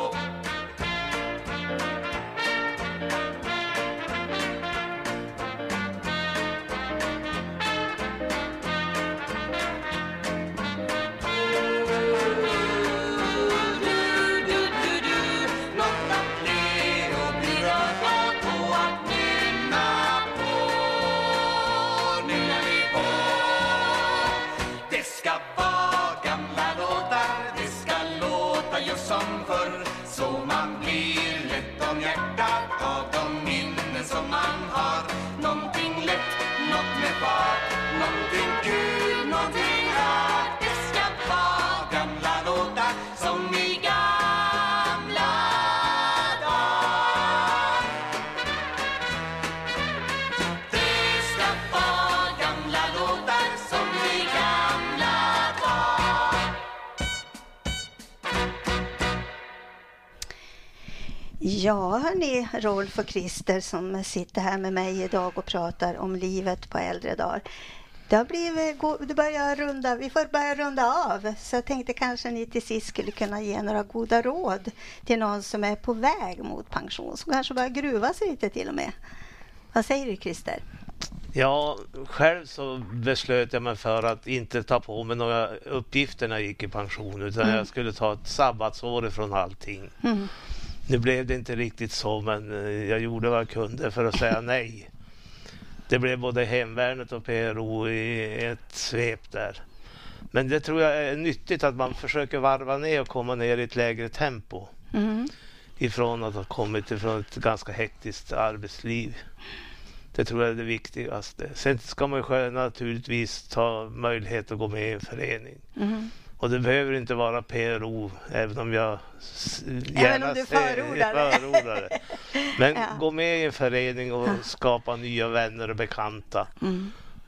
Som förr, så man blir lätt om hjärtat av de minnen som man har. Någonting lätt, något med fart, någonting kul, någonting rart. Det ska vara gamla låtar som i gamla dagar. Det ska vara gamla låtar som i gamla dagar. Ja, hörni, Rolf och Christer som sitter här med mig idag och pratar om livet på äldre dagar. Det har blivit, vi får börja runda av. Så jag tänkte kanske ni till sist skulle kunna ge några goda råd till någon som är på väg mot pension. Som kanske börjar gruva sig lite till och med. Vad säger du, Christer? Ja, själv så beslöt jag mig för att inte ta på mig några uppgifter när jag gick i pension. Utan jag skulle ta ett sabbatsår ifrån allting. Nu blev det inte riktigt så, men jag gjorde vad jag kunde för att säga nej. Det blev både hemvärnet och PRO i ett svep där. Men det tror jag är nyttigt att man försöker varva ner och komma ner i ett lägre tempo. Ifrån att ha kommit ifrån ett ganska hektiskt arbetsliv. Det tror jag är det viktigaste. Sen ska man ju naturligtvis ta möjlighet att gå med i en förening. Och det behöver inte vara PRO, även om jag gärna förordar det. Men gå med i en förening och skapa nya vänner och bekanta.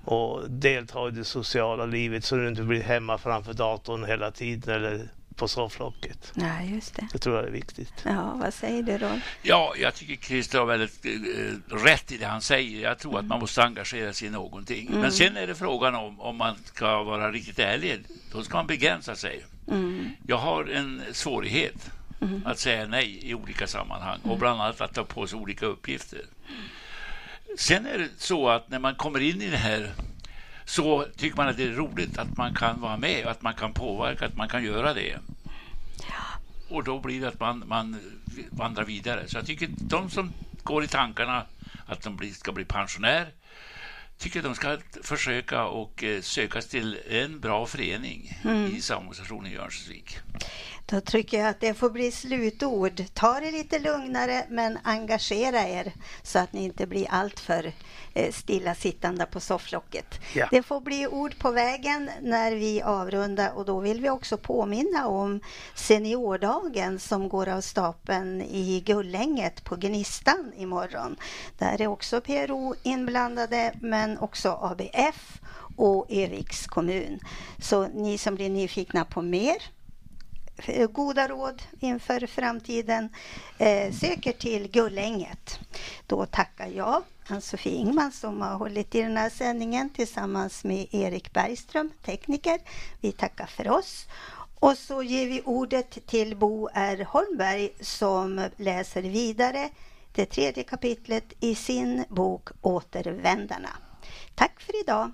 och delta i det sociala livet så du inte blir hemma framför datorn hela tiden eller på sofflocket. Ja, just det. Det tror jag är viktigt. Ja, vad säger du då? Ja, jag tycker Christer har väldigt rätt i det han säger. Jag tror att man måste engagera sig i någonting. Men sen är det frågan om man ska vara riktigt ärlig. Då ska man begränsa sig. Jag har en svårighet att säga nej i olika sammanhang och bland annat att ta på sig olika uppgifter. Sen är det så att när man kommer in i det här så tycker man att det är roligt att man kan vara med, att man kan påverka, att man kan göra det. Och då blir det att man vandrar vidare. Så jag tycker de som går i tankarna att de ska bli pensionär tycker de ska försöka och sökas till en bra förening i samorganisationen i Örnsköldsvik. Då tycker jag att det får bli slutord. Ta det lite lugnare men engagera er så att ni inte blir allt för stillasittande på sofflocket. Ja. Det får bli ord på vägen när vi avrundar och då vill vi också påminna om seniordagen som går av stapeln i Gullänget på Gnistan imorgon. Där är också PRO inblandade men också ABF och Öviks kommun. Så ni som blir nyfikna på mer goda råd inför framtiden söker till Gullänget. Då tackar jag Ann-Sofie Ingman som har hållit i den här sändningen tillsammans med Erik Bergström, tekniker. Vi tackar för oss. Och så ger vi ordet till Bo R. Holmberg som läser vidare det 3:e kapitlet i sin bok Återvändarna. Tack för idag.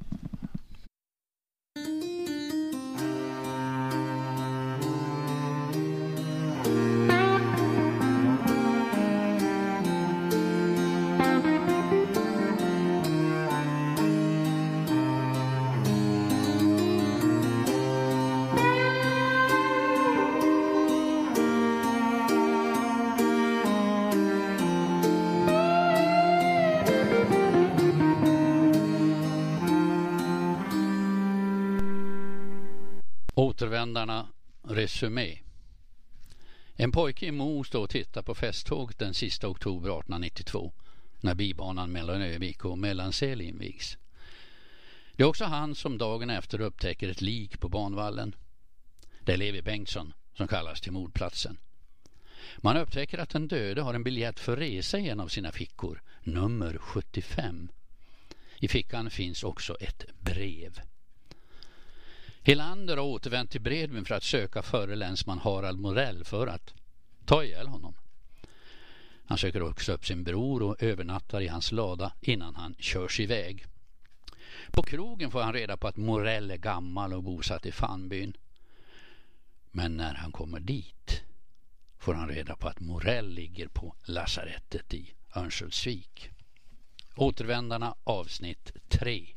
Återvändarna resumé. En pojke i Mo står och tittar på festtåget den sista oktober 1892 när bibanan mellan Övik och Mellansel invigs. Det är också han som dagen efter upptäcker ett lik på banvallen. Det är Levi Bengtsson som kallas till mordplatsen. Man upptäcker att den döde har en biljett för resa i en av sina fickor, nummer 75. I fickan finns också ett brev. Helander har återvänt till Bredvin för att söka förre länsman Harald Morell för att ta ihjäl honom. Han söker också upp sin bror och övernattar i hans lada innan han körs iväg. På krogen får han reda på att Morell är gammal och bosatt i Fanbyn. Men när han kommer dit får han reda på att Morell ligger på lasarettet i Örnsköldsvik. Återvändarna avsnitt 3.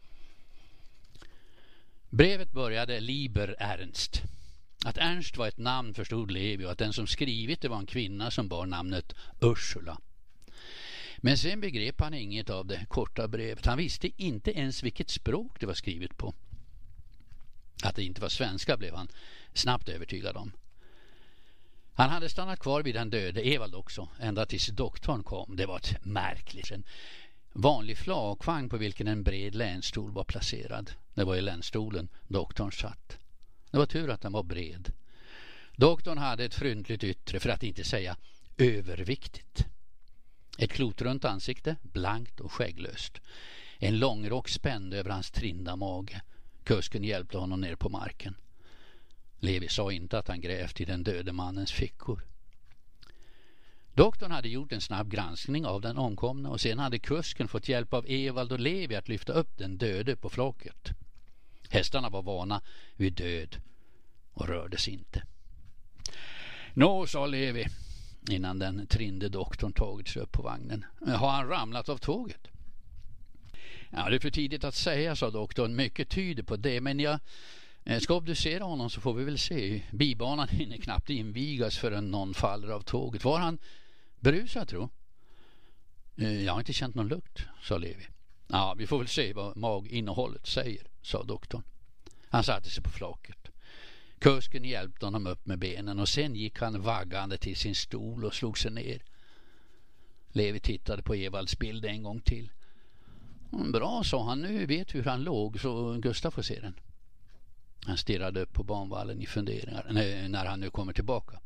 Brevet började Lieber Ernst. Att Ernst var ett namn förstod Levi och att den som skrivit det var en kvinna som bar namnet Ursula. Men sen begrep han inget av det korta brevet. Han visste inte ens vilket språk det var skrivet på. Att det inte var svenska blev han snabbt övertygad om. Han hade stannat kvar vid den döde Evald också, ända tills doktorn kom. Det var ett märkligt. En vanlig flakvagn på vilken en bred länstol var placerad. Det var i länstolen doktorn satt. Det var tur att den var bred. Doktorn hade ett fryntligt yttre, för att inte säga överviktigt. Ett klotrunt ansikte, blankt och skägglöst. En långrock spände över hans trinda mage. Kusken hjälpte honom ner på marken. Levi sa inte att han grävt i den döde mannens fickor. Doktorn hade gjort en snabb granskning av den omkomna och sen hade kusken fått hjälp av Evald och Levi att lyfta upp den döde på flaket. Hästarna var vana vid död och rördes inte. Nå, sa Levi innan den trinde doktorn tagit sig upp på vagnen. Har han ramlat av tåget? Ja, det är för tidigt att säga, sa doktorn. Mycket tyder på det, men jag ska obducera honom så får vi väl se. Bibanan hinner knappt invigas förrän någon faller av tåget. Var han berusad, tro? Jag har inte känt någon lukt, sa Levi. Ja, vi får väl se vad maginnehållet säger, sa doktorn. Han satte sig på flaket. Kusken hjälpte honom upp med benen och sen gick han vaggande till sin stol och slog sig ner. Levi tittade på Evalds bild en gång till. Bra, sa han, nu vet vi hur han låg så Gustav får se den. Han stirrade upp på banvallen i funderingar när han nu kommer tillbaka.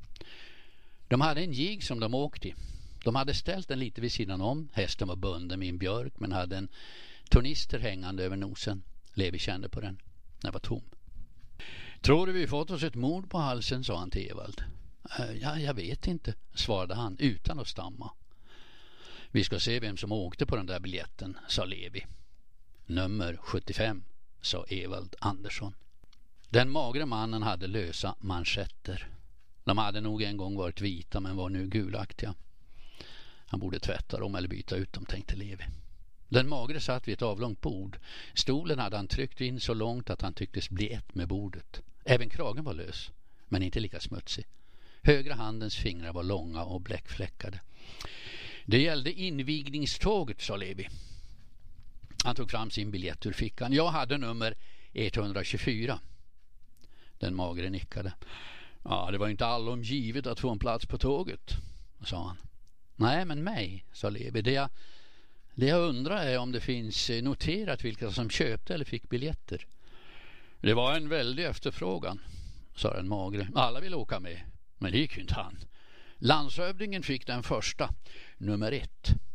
De hade en jig som de åkte i. De hade ställt den lite vid sidan om. Hästen var bunden med en björk men hade en tornister hängande över nosen. Levi kände på den. Den var tom. Tror du vi fått oss ett mord på halsen, sa han till Evald. Ja, jag vet inte, svarade han utan att stamma. Vi ska se vem som åkte på den där biljetten, sa Levi. Nummer 75, sa Evald Andersson. Den magre mannen hade lösa manschetter. De hade nog en gång varit vita men var nu gulaktiga. Han borde tvätta dem eller byta ut dem, tänkte Levi. Den magre satt vid ett avlångt bord. Stolen hade han tryckt in så långt att han tycktes bli ett med bordet. Även kragen var lös, men inte lika smutsig. Högra handens fingrar var långa och bläckfläckade. Det gällde invigningståget, sa Levi. Han tog fram sin biljett ur fickan. Jag hade nummer 124. Den magre nickade. Ja, det var inte allom givet att få en plats på tåget, sa han. Nej, men mig, sa Levi. Det jag undrar är om det finns noterat vilka som köpte eller fick biljetter. Det var en väldig efterfrågan, sa den magre. Alla ville åka med, men det gick ju inte han. Landshövdingen fick den första, nummer 1.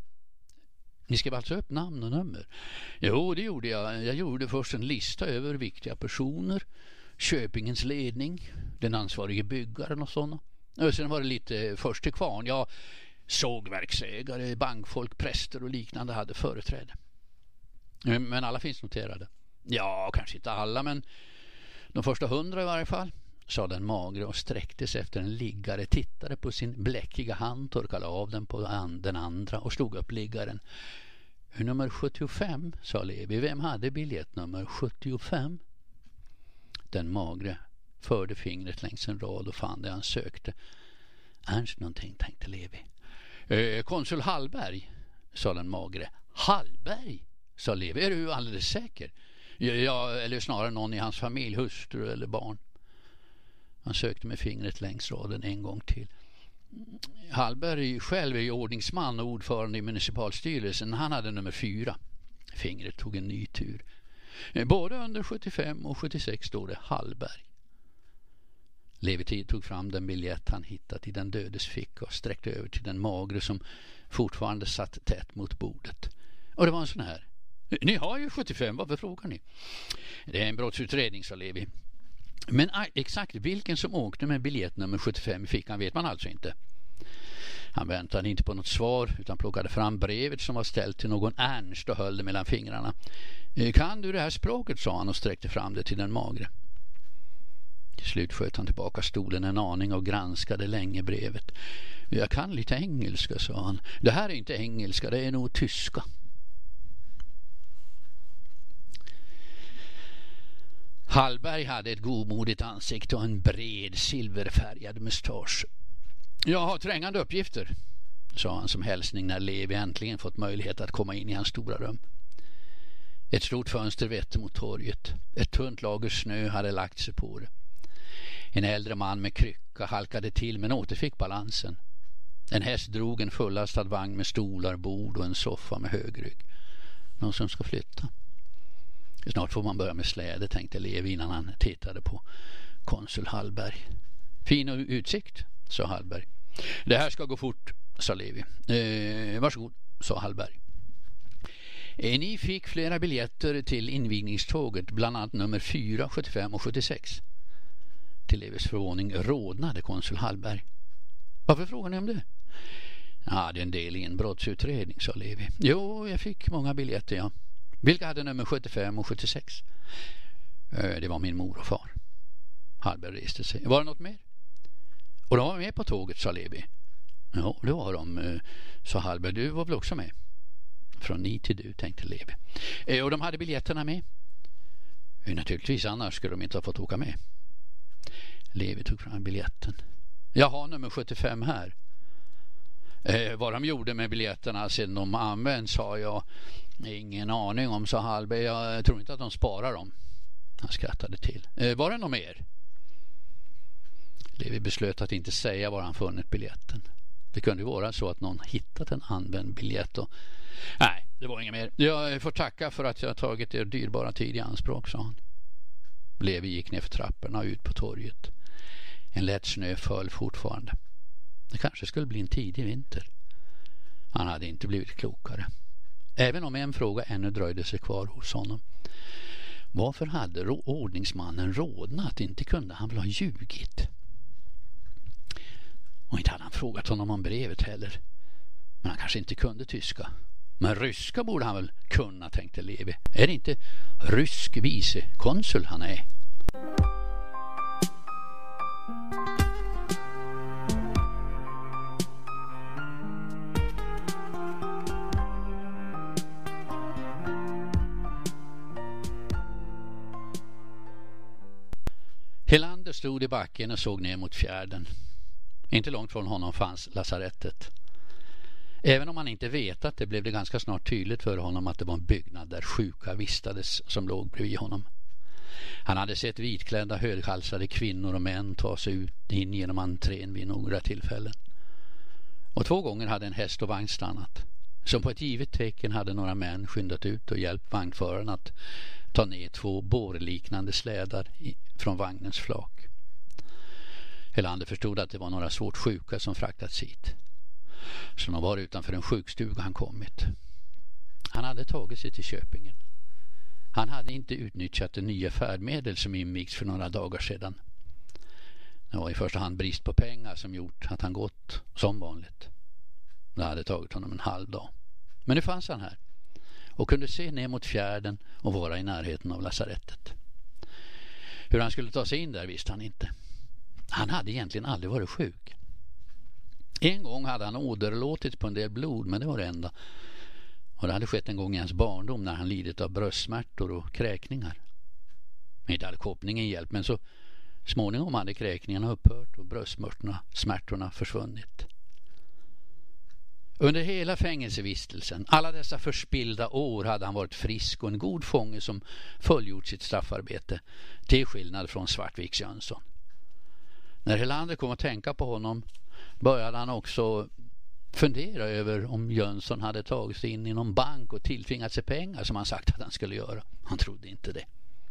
Ni skrev alltså upp namn och nummer? Jo, det gjorde jag. Jag gjorde först en lista över viktiga personer, Köpingens ledning, den ansvarige byggaren och sådana. Och sen var det lite först till kvarn. Ja, sågverksägare, bankfolk, präster och liknande hade företräde. Men alla finns noterade. Ja, kanske inte alla, men de första 100 i varje fall, sa den magre och sträcktes efter en liggare, tittade på sin bläckiga hand, torkade av den på den andra och slog upp liggaren. Nummer 75, sa Levi. Vem hade biljett nummer 75? Den magre förde fingret längs en rad och fann det han sökte. Ernst någonting, tänkte Levi. Konsul Hallberg, sa den magre. Hallberg, sa Levi. Är du alldeles säker? Ja, eller snarare någon i hans familj, hustru eller barn. Han sökte med fingret längs raden en gång till. Hallberg själv är ordningsman och ordförande i municipalstyrelsen. Han hade nummer 4. Fingret tog en ny tur. Både under 75 och 76 stod det Hallberg. Levi tog fram den biljett han hittat i den dödes ficka och sträckte över till den magre som fortfarande satt tätt mot bordet. Och det var en sån här. Ni har ju 75, varför frågar ni? Det är en brottsutredning, sa Levi. Men exakt vilken som åkte med biljett nummer 75 i fickan vet man alltså inte. Han väntade inte på något svar utan plockade fram brevet som var ställt till någon Ernst och höll det mellan fingrarna. Kan du det här språket, sa han och sträckte fram det till den magre. Till slut sköt han tillbaka stolen en aning och granskade länge brevet. Jag kan lite engelska, sa han. Det här är inte engelska, det är nog tyska. Hallberg hade ett godmodigt ansikte och en bred silverfärgad mustasch. Jag har trängande uppgifter, sa han som hälsning när Levi äntligen fått möjlighet att komma in i hans stora rum. Ett stort fönster vette mot torget. Ett tunt lager snö hade lagt sig på det. En äldre man med krycka halkade till men återfick balansen. En häst drog en fullastad vagn med stolar, bord och en soffa med högrygg. Någon som ska flytta. Snart får man börja med släde, tänkte Levi innan han tittade på konsul Hallberg. Fin utsikt, sa Hallberg. Det här ska gå fort, sa Levi. Varsågod, sa Hallberg. Ni fick flera biljetter till invigningståget, bland annat nummer 4, 75 och 76. Till Levis förvåning rådnade konsul Hallberg. Varför frågar ni om det? Ja, det är en del i en brottsutredning, sa Levi. Jo, jag fick många biljetter, ja. Vilka hade nummer 75 och 76? Det var min mor och far. Hallberg reste sig. Var det något mer? Och de var med på tåget, sa Levi. Ja, det var de, sa Hallberg. Du var väl också med? Från ni till du, tänkte Levi. Och de hade biljetterna med? Naturligtvis, annars skulle de inte ha fått åka med. Levi tog fram biljetten. Jag har nummer 75 här. Vad de gjorde med biljetterna sedan de används har jag ingen aning om, sa Hallberg. Jag tror inte att de sparar dem. Han skrattade till. Var det något mer? Levi beslöt att inte säga var han funnit biljetten. Det kunde ju vara så att någon hittat en använd biljett och... Nej, Det var inget mer. Jag får tacka för att jag tagit er dyrbara tid i anspråk, sa han. Levi gick ner för trapporna och ut på torget. En lätt snö föll fortfarande. Det kanske skulle bli en tidig vinter. Han hade inte blivit klokare. Även om en fråga ännu dröjde sig kvar hos honom. Varför hade ordningsmannen rodnat? Inte kunde han väl ha ljugit? Och inte hade han frågat honom om brevet heller. Men han kanske inte kunde tyska. Men ryska borde han väl kunna, tänkte Levi. Är det inte rysk vicekonsul han är? Helander stod i backen och såg ner mot fjärden. Inte långt från honom fanns lasarettet. Även om han inte vetat det blev det ganska snart tydligt för honom att det var en byggnad där sjuka vistades som låg bredvid honom. Han hade sett vitklädda höghalsade kvinnor och män ta sig ut in genom entrén vid några tillfällen. Och 2 gånger hade en häst och vagn stannat. Som på ett givet tecken hade några män skyndat ut och hjälpt vagnföraren att ta ner 2 bårliknande slädar från vagnens flak. Helander förstod att det var några svårt sjuka som fraktats hit. Så de var utanför en sjukstuga han kommit. Han hade tagit sig till Köpingen. Han hade inte utnyttjat det nya färdmedel som invigts för några dagar sedan. Det var i första hand brist på pengar som gjort att han gått som vanligt. Det hade tagit honom en halv dag. Men nu fanns han här och kunde se ner mot fjärden och vara i närheten av lasarettet. Hur han skulle ta sig in där visste han inte. Han hade egentligen aldrig varit sjuk. En gång hade han åderlåtit på en del blod, men det var det enda. Och det hade skett en gång i hans barndom när han lidit av bröstsmärtor och kräkningar. Inte hade koppningen hjälpt, men så småningom hade kräkningarna upphört och bröstsmärtorna försvunnit. Under hela fängelsevistelsen, alla dessa förspillda år, hade han varit frisk och en god fånge som fullgjort sitt straffarbete, till skillnad från Svartviks Jönsson. När Helander kom att tänka på honom började han också fundera över om Jönsson hade tagit sig in i någon bank och tilltvingat sig pengar som han sagt att han skulle göra. Han trodde inte det.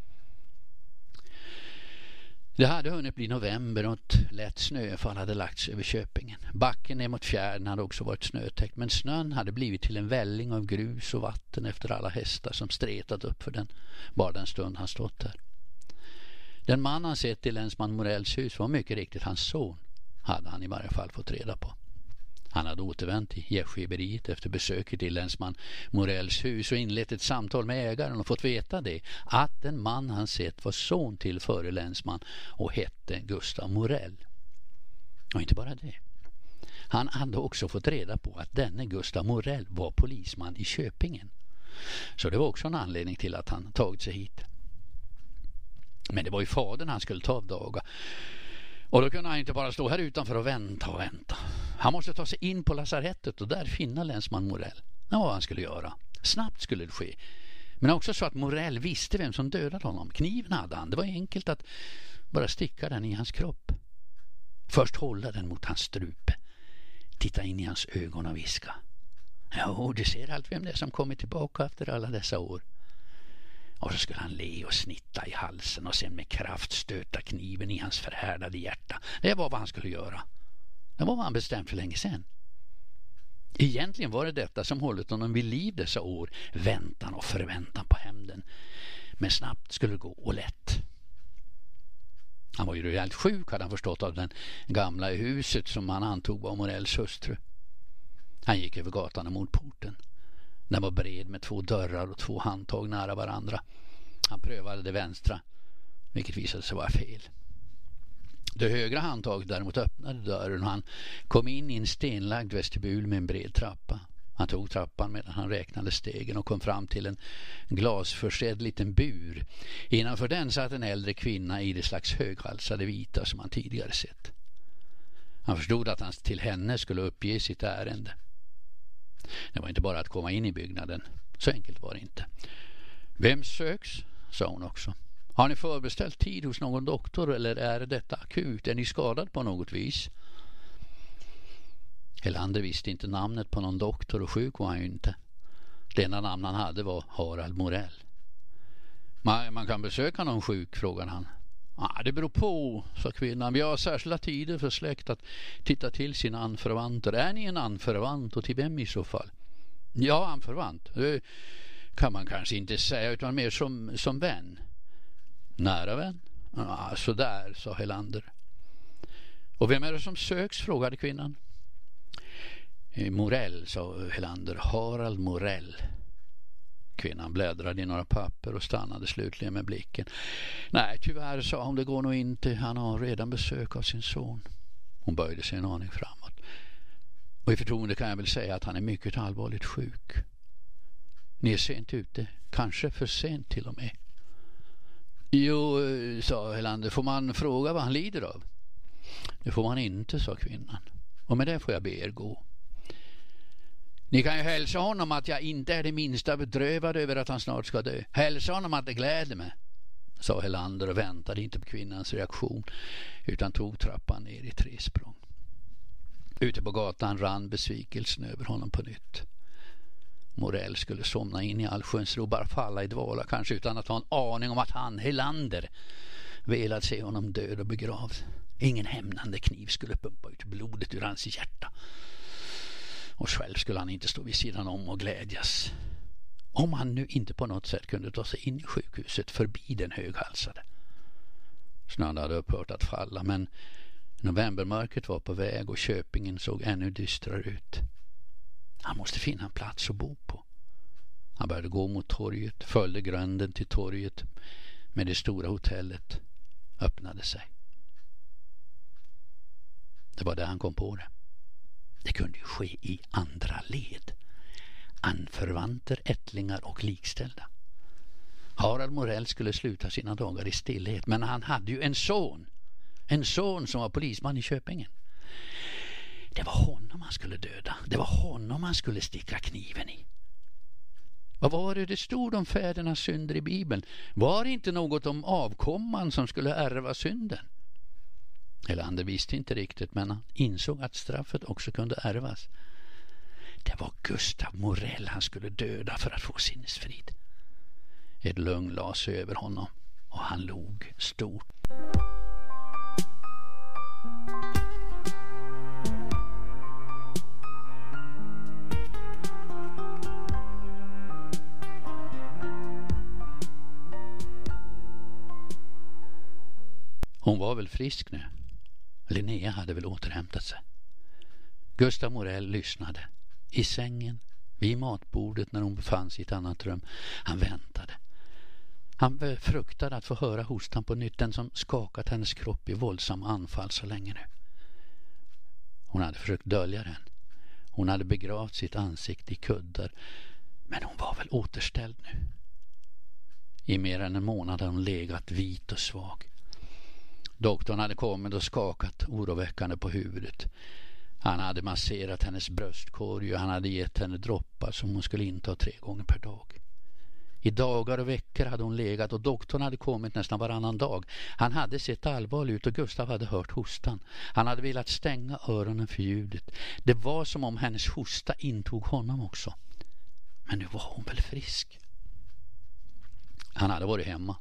Det hade hunnit bli november och ett lätt snöfall hade lagts över Köpingen. Backen ner mot fjärden hade också varit snötäckt, men snön hade blivit till en välling av grus och vatten efter alla hästar som stretat upp för den bara den stund han stått där. Den man han sett i länsman Morells hus var mycket riktigt hans son, hade han i varje fall fått reda på. Han hade återvänt till gästgiveriet efter besöket i länsman Morells hus och inlett ett samtal med ägaren och fått veta det, att den man han sett var son till före länsman och hette Gustav Morell. Och inte bara det. Han hade också fått reda på att denne Gustav Morell var polisman i Köpingen. Så det var också en anledning till att han tagit sig hit. Men det var ju fadern han skulle ta av dagar. Och då kunde han inte bara stå här utanför och vänta och vänta. Han måste ta sig in på lasarettet och där finna länsman Morell. Det var vad han skulle göra. Snabbt skulle det ske. Men också så att Morell visste vem som dödade honom. Kniven hade han. Det var enkelt att bara sticka den i hans kropp. Först hålla den mot hans strupe. Titta in i hans ögon och viska. Ja, du ser allt vem det är som kommit tillbaka efter alla dessa år. Och så skulle han le och snitta i halsen och sen med kraft stöta kniven i hans förhärdade hjärta. Det var vad han skulle göra. Det var vad han bestämt för länge sedan. Egentligen var det detta som hållit honom vid liv dessa år. Väntan och förväntan på hämnden. Men snabbt skulle det gå och lätt. Han var ju rejält sjuk, hade han förstått, av den gamla i huset som han antog var Morells hustru. Han gick över gatan mot porten. Den var bred med 2 dörrar och 2 handtag nära varandra. Han prövade det vänstra, vilket visade sig vara fel. Det högra handtaget däremot öppnade dörren och han kom in i en stenlagd vestibul med en bred trappa. Han tog trappan medan han räknade stegen och kom fram till en glasförsedd liten bur. Innanför den satt en äldre kvinna i det slags höghalsade vita som han tidigare sett. Han förstod att han till henne skulle uppge sitt ärende. Det var inte bara att komma in i byggnaden. Så enkelt var det inte. Vem söks? Sa hon också. Har ni förbeställt tid hos någon doktor eller är detta akut? Är ni skadad på något vis? Helander visste inte namnet på någon doktor och sjuk var han ju inte. Det enda namn han hade var Harald Morell. Man kan besöka någon sjuk, frågade han. Det beror på, sa kvinnan. Vi har särskilda tider för släkt att titta till sina anförvanter. Är ni en anförvant och till vem i så fall? Ja, anförvant. Det kan man kanske inte säga utan mer som vän. Nära vän? Så där, sa Helander. Och vem är det som söks, frågade kvinnan. Morell, sa Helander. Harald Morell. Kvinnan bläddrade i några papper och stannade slutligen med blicken. Nej, tyvärr, sa hon, det går nog inte. Han har redan besök av sin son. Hon böjde sig en aning framåt. Och i förtroende kan jag väl säga att han är mycket allvarligt sjuk. Ni är sent ute. Kanske för sent till och med. Jo, sa Helander. Får man fråga vad han lider av? Det får man inte, sa kvinnan. Och med det får jag be er gå. Ni kan ju hälsa honom att jag inte är det minsta bedrövad över att han snart ska dö. Hälsa honom att det gläder mig, sa Helander och väntade inte på kvinnans reaktion utan tog trappan ner i 3 språng. Ute på gatan rann besvikelsen över honom på nytt. Morell skulle somna in i allsköns ro, bara falla i dvala, kanske utan att ha en aning om att han, Helander, velat se honom död och begravd. Ingen hämnande kniv skulle pumpa ut blodet ur hans hjärta. Och själv skulle han inte stå vid sidan om och glädjas. Om han nu inte på något sätt kunde ta sig in i sjukhuset förbi den höghalsade. Snön hade upphört att falla, men novembermörkret var på väg och Köpingen såg ännu dystrare ut. Han måste finna en plats att bo på. Han började gå mot torget, följde gränden till torget med det stora hotellet öppnade sig. Det var där han kom på det. Det kunde ju ske i andra led. Anförvanter, ättlingar och likställda. Harald Morell skulle sluta sina dagar i stillhet, men han hade ju en son. En son som var polisman i Köpingen. Det var honom han skulle döda. Det var honom han skulle sticka kniven i. Vad var det stod om fädernas synder i Bibeln? Var det inte något om avkomman som skulle ärva synden? Helander visste inte riktigt, men han insåg att straffet också kunde ärvas. Det var Gustav Morell han skulle döda för att få sinnesfrid. Ett lugn la sig över honom och han log stort. Hon var väl frisk nu. Linnea hade väl återhämtat sig. Gustav Morell lyssnade. I sängen, vid matbordet när hon befann sig i ett annat rum. Han väntade. Han fruktade att få höra hostan på nytt, den som skakat hennes kropp i våldsamma anfall så länge nu. Hon hade försökt dölja den. Hon hade begravt sitt ansikte i kuddar, men hon var väl återställd nu. I mer än en månad hade hon legat vit och svag. Doktorn hade kommit och skakat oroväckande på huvudet. Han hade masserat hennes bröstkorg och han hade gett henne droppar som hon skulle inta 3 gånger per dag. I dagar och veckor hade hon legat och doktorn hade kommit nästan varannan dag. Han hade sett allvarlig ut och Gustav hade hört hostan. Han hade velat stänga öronen för ljudet. Det var som om hennes hosta intog honom också. Men nu var hon väl frisk. Han hade varit hemma.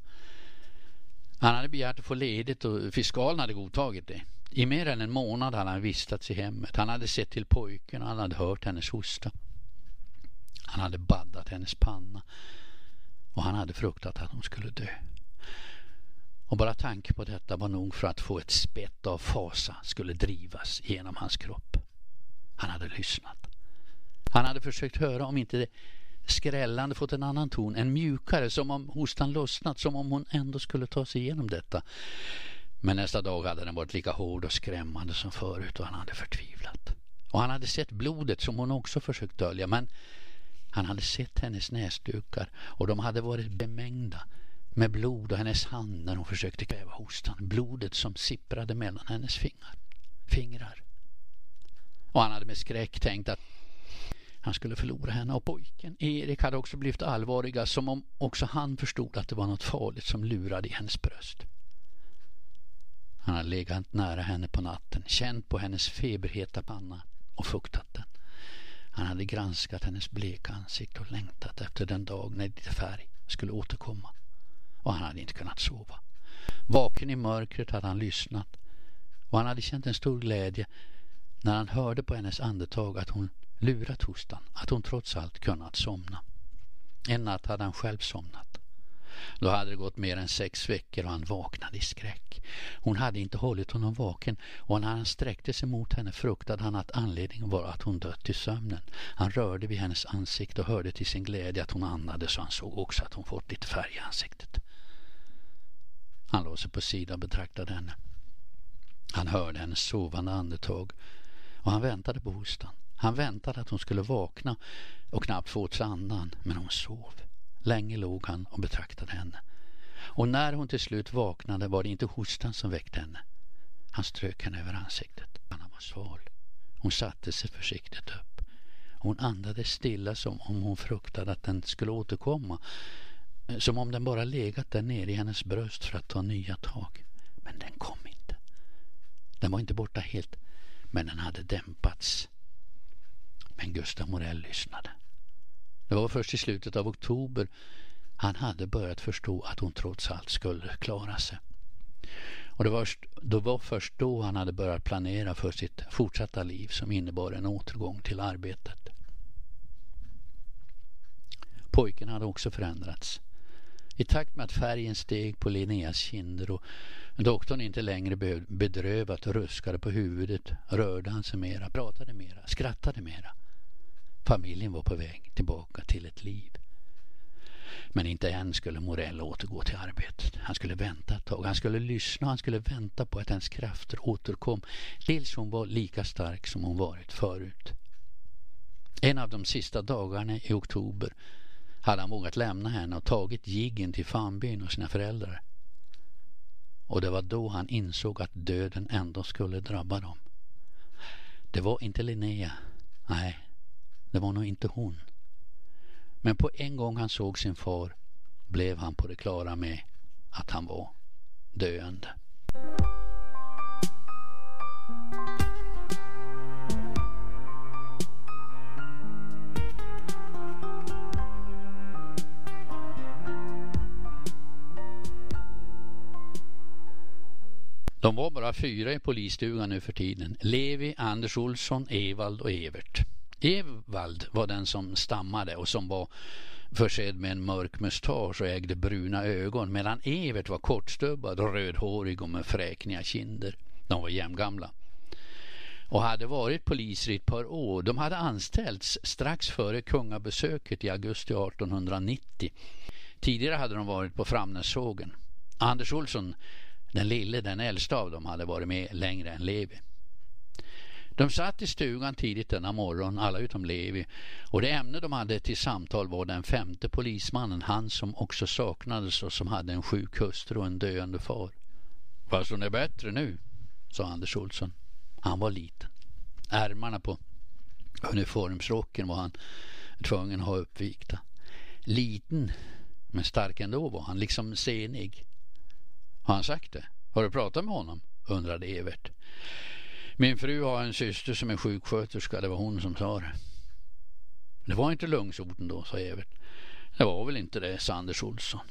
Han hade begärt att få ledigt och fiskalen hade godtagit det. I mer än en månad hade han vistats i hemmet. Han hade sett till pojken och han hade hört hennes hosta. Han hade baddat hennes panna och han hade fruktat att hon skulle dö. Och bara tanke på detta var nog för att få ett spett av fasa skulle drivas genom hans kropp. Han hade lyssnat. Han hade försökt höra om inte det skrällande fått en annan ton, en mjukare, som om hostan lossnat, som om hon ändå skulle ta sig igenom detta. Men nästa dag hade den varit lika hård och skrämmande som förut och han hade förtvivlat. Och han hade sett blodet som hon också försökt dölja, men han hade sett hennes näsdukar och de hade varit bemängda med blod och hennes hand när hon försökte kväva hostan. Blodet som sipprade mellan hennes fingrar. Och han hade med skräck tänkt att han skulle förlora henne, och pojken Erik hade också blivit allvarliga, som om också han förstod att det var något farligt som lurade i hennes bröst. Han hade legat nära henne på natten, känt på hennes feberheta panna och fuktat den. Han hade granskat hennes bleka ansikte och längtat efter den dag när lite färg skulle återkomma. Och han hade inte kunnat sova. Vaken i mörkret hade han lyssnat. Och han hade känt en stor glädje när han hörde på hennes andetag att hon lurat hostan. Att hon trots allt kunnat somna. En natt hade han själv somnat. Då hade det gått mer än 6 veckor och han vaknade i skräck. Hon hade inte hållit honom vaken och när han sträckte sig mot henne fruktade han att anledningen var att hon dött i sömnen. Han rörde vid hennes ansikte och hörde till sin glädje att hon andades och han såg också att hon fått lite färg i ansiktet. Han låg sig på sidan och betraktade henne. Han hörde hennes sovande andetag och han väntade på hostan. Han väntade att hon skulle vakna och knappt få åt sig andan, men hon sov. Länge låg han och betraktade henne. Och när hon till slut vaknade var det inte hostan som väckte henne. Han strök henne över ansiktet. Han var sval. Hon satte sig försiktigt upp. Hon andades stilla som om hon fruktade att den skulle återkomma. Som om den bara legat där nere i hennes bröst för att ta nya tag. Men den kom inte. Den var inte borta helt, men den hade dämpats. Men Gustav Morell lyssnade. Det var först i slutet av oktober han hade börjat förstå att hon trots allt skulle klara sig. Och det var först då han hade börjat planera för sitt fortsatta liv som innebar en återgång till arbetet. Pojken hade också förändrats. I takt med att färgen steg på Linneas kinder och doktorn inte längre bedrövat och ruskade på huvudet rörde han sig mera, pratade mera, skrattade mera. Familjen var på väg tillbaka till ett liv. Men inte än skulle Morell återgå till arbetet. Han skulle vänta ett tag. Han skulle lyssna och han skulle vänta på att hennes krafter återkom. Tills hon var lika stark som hon varit förut. En av de sista dagarna i oktober hade han vågat lämna henne och tagit giggen till Fanbyn och sina föräldrar. Och det var då han insåg att döden ändå skulle drabba dem. Det var inte Linnea. Nej, det var nog inte hon. Men på en gång han såg sin far blev han på det klara med att han var döende. De var bara 4 i polisstugan nu för tiden. Levi, Anders Olsson, Evald och Evert. Evald var den som stammade och som var försedd med en mörk mustasch och ägde bruna ögon, medan Evert var kortstubbad och rödhårig och med fräkniga kinder. De var jämngamla och hade varit poliser i ett par år. De hade anställts strax före kungabesöket i augusti 1890. Tidigare hade de varit på Framnässågen. Anders Olsson, den lille, den äldsta av dem, hade varit med längre än Levi. De satt i stugan tidigt denna morgon, alla utom Levi, och det ämne de hade till samtal var den 5:e polismannen, han som också saknades och som hade en sjuk hustru och en döende far. Fast hon är bättre nu, sa Anders Olsson. Han var liten. Ärmarna på uniformsrocken var han tvungen att ha uppvikta. Liten, men stark ändå var han, liksom senig. Har han sagt det? Har du pratat med honom? Undrade Evert. Min fru har en syster som är sjuksköterska, det var hon som sa det. Det var inte lungsorten då, sa Evert. Det var väl inte det, sa Anders Olsson.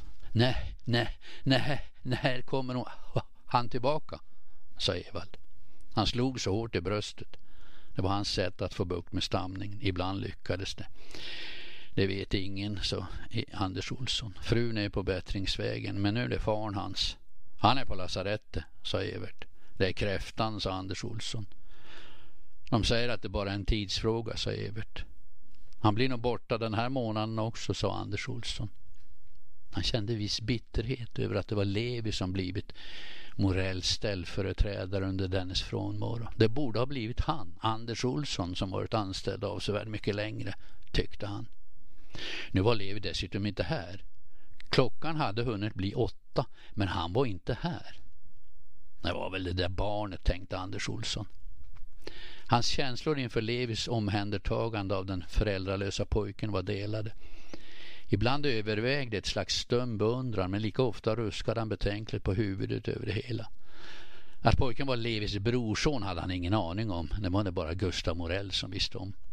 Nej, kommer han tillbaka, sa Evald. Han slog så hårt i bröstet. Det var hans sätt att få bukt med stamningen. Ibland lyckades det. Det vet ingen, sa Anders Olsson. Frun är på bättringsvägen, men nu är det faren hans. Han är på lasarettet, sa Evert. Det är kräftan, sa Anders Olsson. De säger att det bara är en tidsfråga, sa Evert. Han blir nog borta den här månaden också, sa Anders Olsson. Han kände viss bitterhet över att det var Levi som blivit Morells ställföreträdare under dennes frånvaro. Det borde ha blivit han, Anders Olsson, som varit anställd avsevärt mycket längre, tyckte han. Nu var Levi dessutom inte här. Klockan hade hunnit bli 8, men han var inte här. Det var väl det där barnet, tänkte Anders Olsson. Hans känslor inför Levis omhändertagande av den föräldralösa pojken var delade. Ibland övervägde ett slags stum beundran, men lika ofta ruskade han betänkligt på huvudet över det hela. Att pojken var Levis brorson hade han ingen aning om. Det var det bara Gustav Morell som visste om.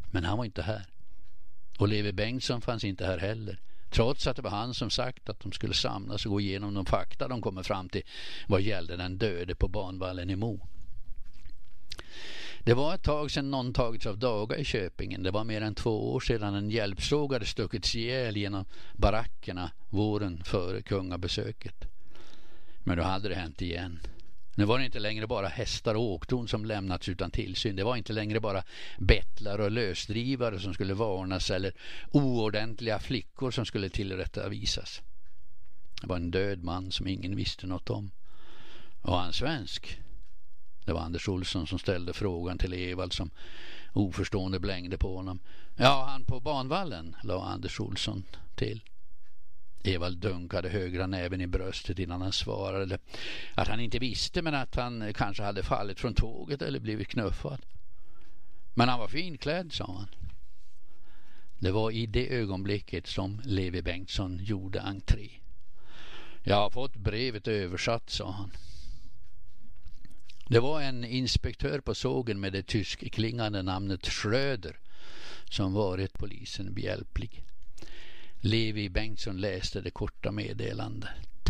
Men han var inte här. Och Levi Bengtsson fanns inte här heller. Trots att det var han som sagt att de skulle samlas och gå igenom de fakta de kommer fram till vad gällde den döde på banvallen i Mo. Det var ett tag sedan någon tagits av daga i Köpingen. Det var mer än 2 år sedan en hjälpsåg hade stuckits ihjäl genom barackerna våren före kungabesöket. Men då hade det hänt igen. Nu var det inte längre bara hästar och åkton som lämnats utan tillsyn. Det var inte längre bara bettlare och lösdrivare som skulle varnas eller oordentliga flickor som skulle tillrättavisas. Det var en död man som ingen visste något om. Var han svensk? Det var Anders Olsson som ställde frågan till Evald som oförstående blängde på honom. Ja, han på banvallen, la Anders Olsson till. Evald dunkade högra näven i bröstet innan han svarade att han inte visste, men att han kanske hade fallit från tåget eller blivit knuffad. Men han var finklädd, sa han. Det var i det ögonblicket som Levi Bengtsson gjorde entré. Jag har fått brevet översatt, sa han. Det var en inspektör på sågen med det tyskklingande namnet Schröder som varit polisen behjälplig. Levi Bengtsson läste det korta meddelandet.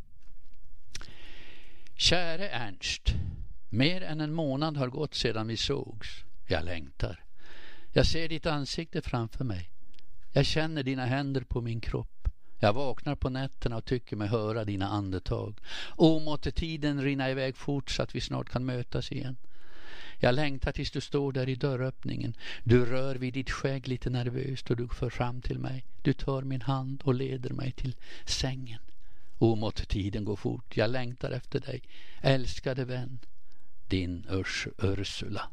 Käre Ernst, mer än en månad har gått sedan vi sågs. Jag längtar. Jag ser ditt ansikte framför mig. Jag känner dina händer på min kropp. Jag vaknar på nätterna och tycker mig höra dina andetag. Måtte tiden rinna iväg fort så att vi snart kan mötas igen. Jag längtar tills du står där i dörröppningen. Du rör vid ditt skägg lite nervöst och du för fram till mig. Du tar min hand och leder mig till sängen. Måtte tiden gå fort. Jag längtar efter dig. Älskade vän. Din Ursula.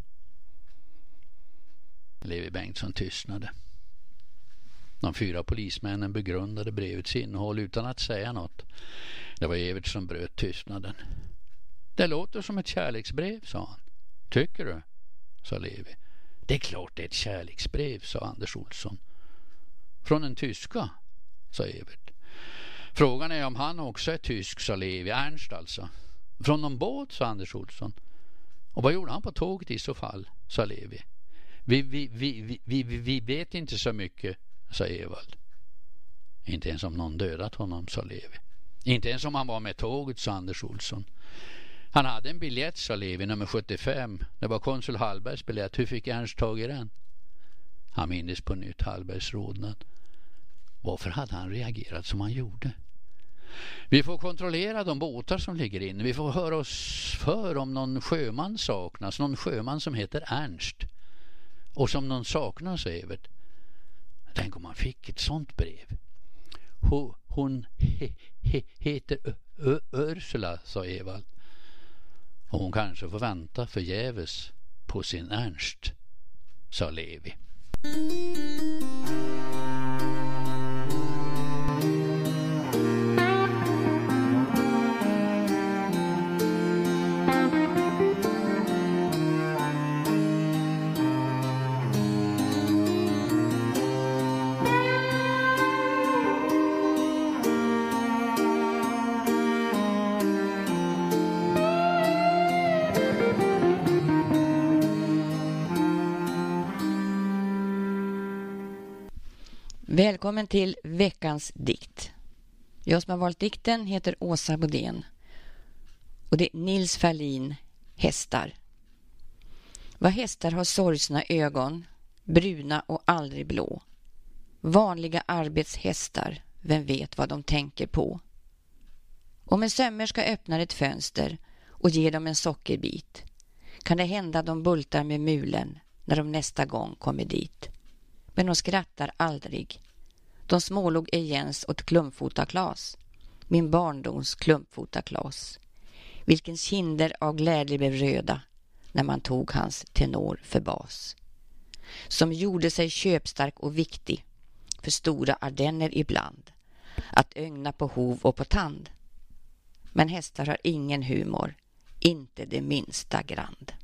Levi Bengtsson tystnade. De 4 polismännen begrundade brevets innehåll utan att säga något. Det var Evert som bröt tystnaden. Det låter som ett kärleksbrev, sa han. Tycker du? Sa Levi. Det är klart det är ett kärleksbrev, sa Anders Olsson. Från en tyska, sa Evert. Frågan är om han också är tysk, sa Levi. Ernst alltså. Från någon båt, sa Anders Olsson. Och vad gjorde han på tåget i så fall, sa Levi. Vi vet inte så mycket, sa Evald. Inte ens om någon dödat honom, sa Levi. Inte ens om han var med tåget, sa Anders Olsson. Han hade en biljett, sa Levi, nummer 75. Det var konsul Hallbergs biljett. Hur fick Ernst tag i den? Han minns på nytt Hallbergs rodnad. Varför hade han reagerat som han gjorde? Vi får kontrollera de båtar som ligger inne. Vi får höra oss för om någon sjöman saknas. Någon sjöman som heter Ernst. Och som någon saknas, Evert. Tänk om man fick ett sånt brev. Hon heter Ursula, sa Evald. Och hon kanske får vänta förgäves på sin Ernst, sa Levi. Välkommen till veckans dikt. Jag som har valt dikten heter Åsa Bodén. Och det är Nils Ferlin, Hästar. Vad hästar har sorgsna ögon, bruna och aldrig blå. Vanliga arbetshästar, vem vet vad de tänker på. Om en sömmerska öppnar ett fönster och ger dem en sockerbit, kan det hända de bultar med mulen när de nästa gång kommer dit. Men de skrattar aldrig. De smålog Jens åt klumpfotaklas, min barndoms klumpfotaklas. Vilken kinder av glädje blev röda när man tog hans tenor för bas. Som gjorde sig köpstark och viktig för stora ardenner ibland, att ögna på hov och på tand. Men hästar har ingen humor, inte det minsta grand.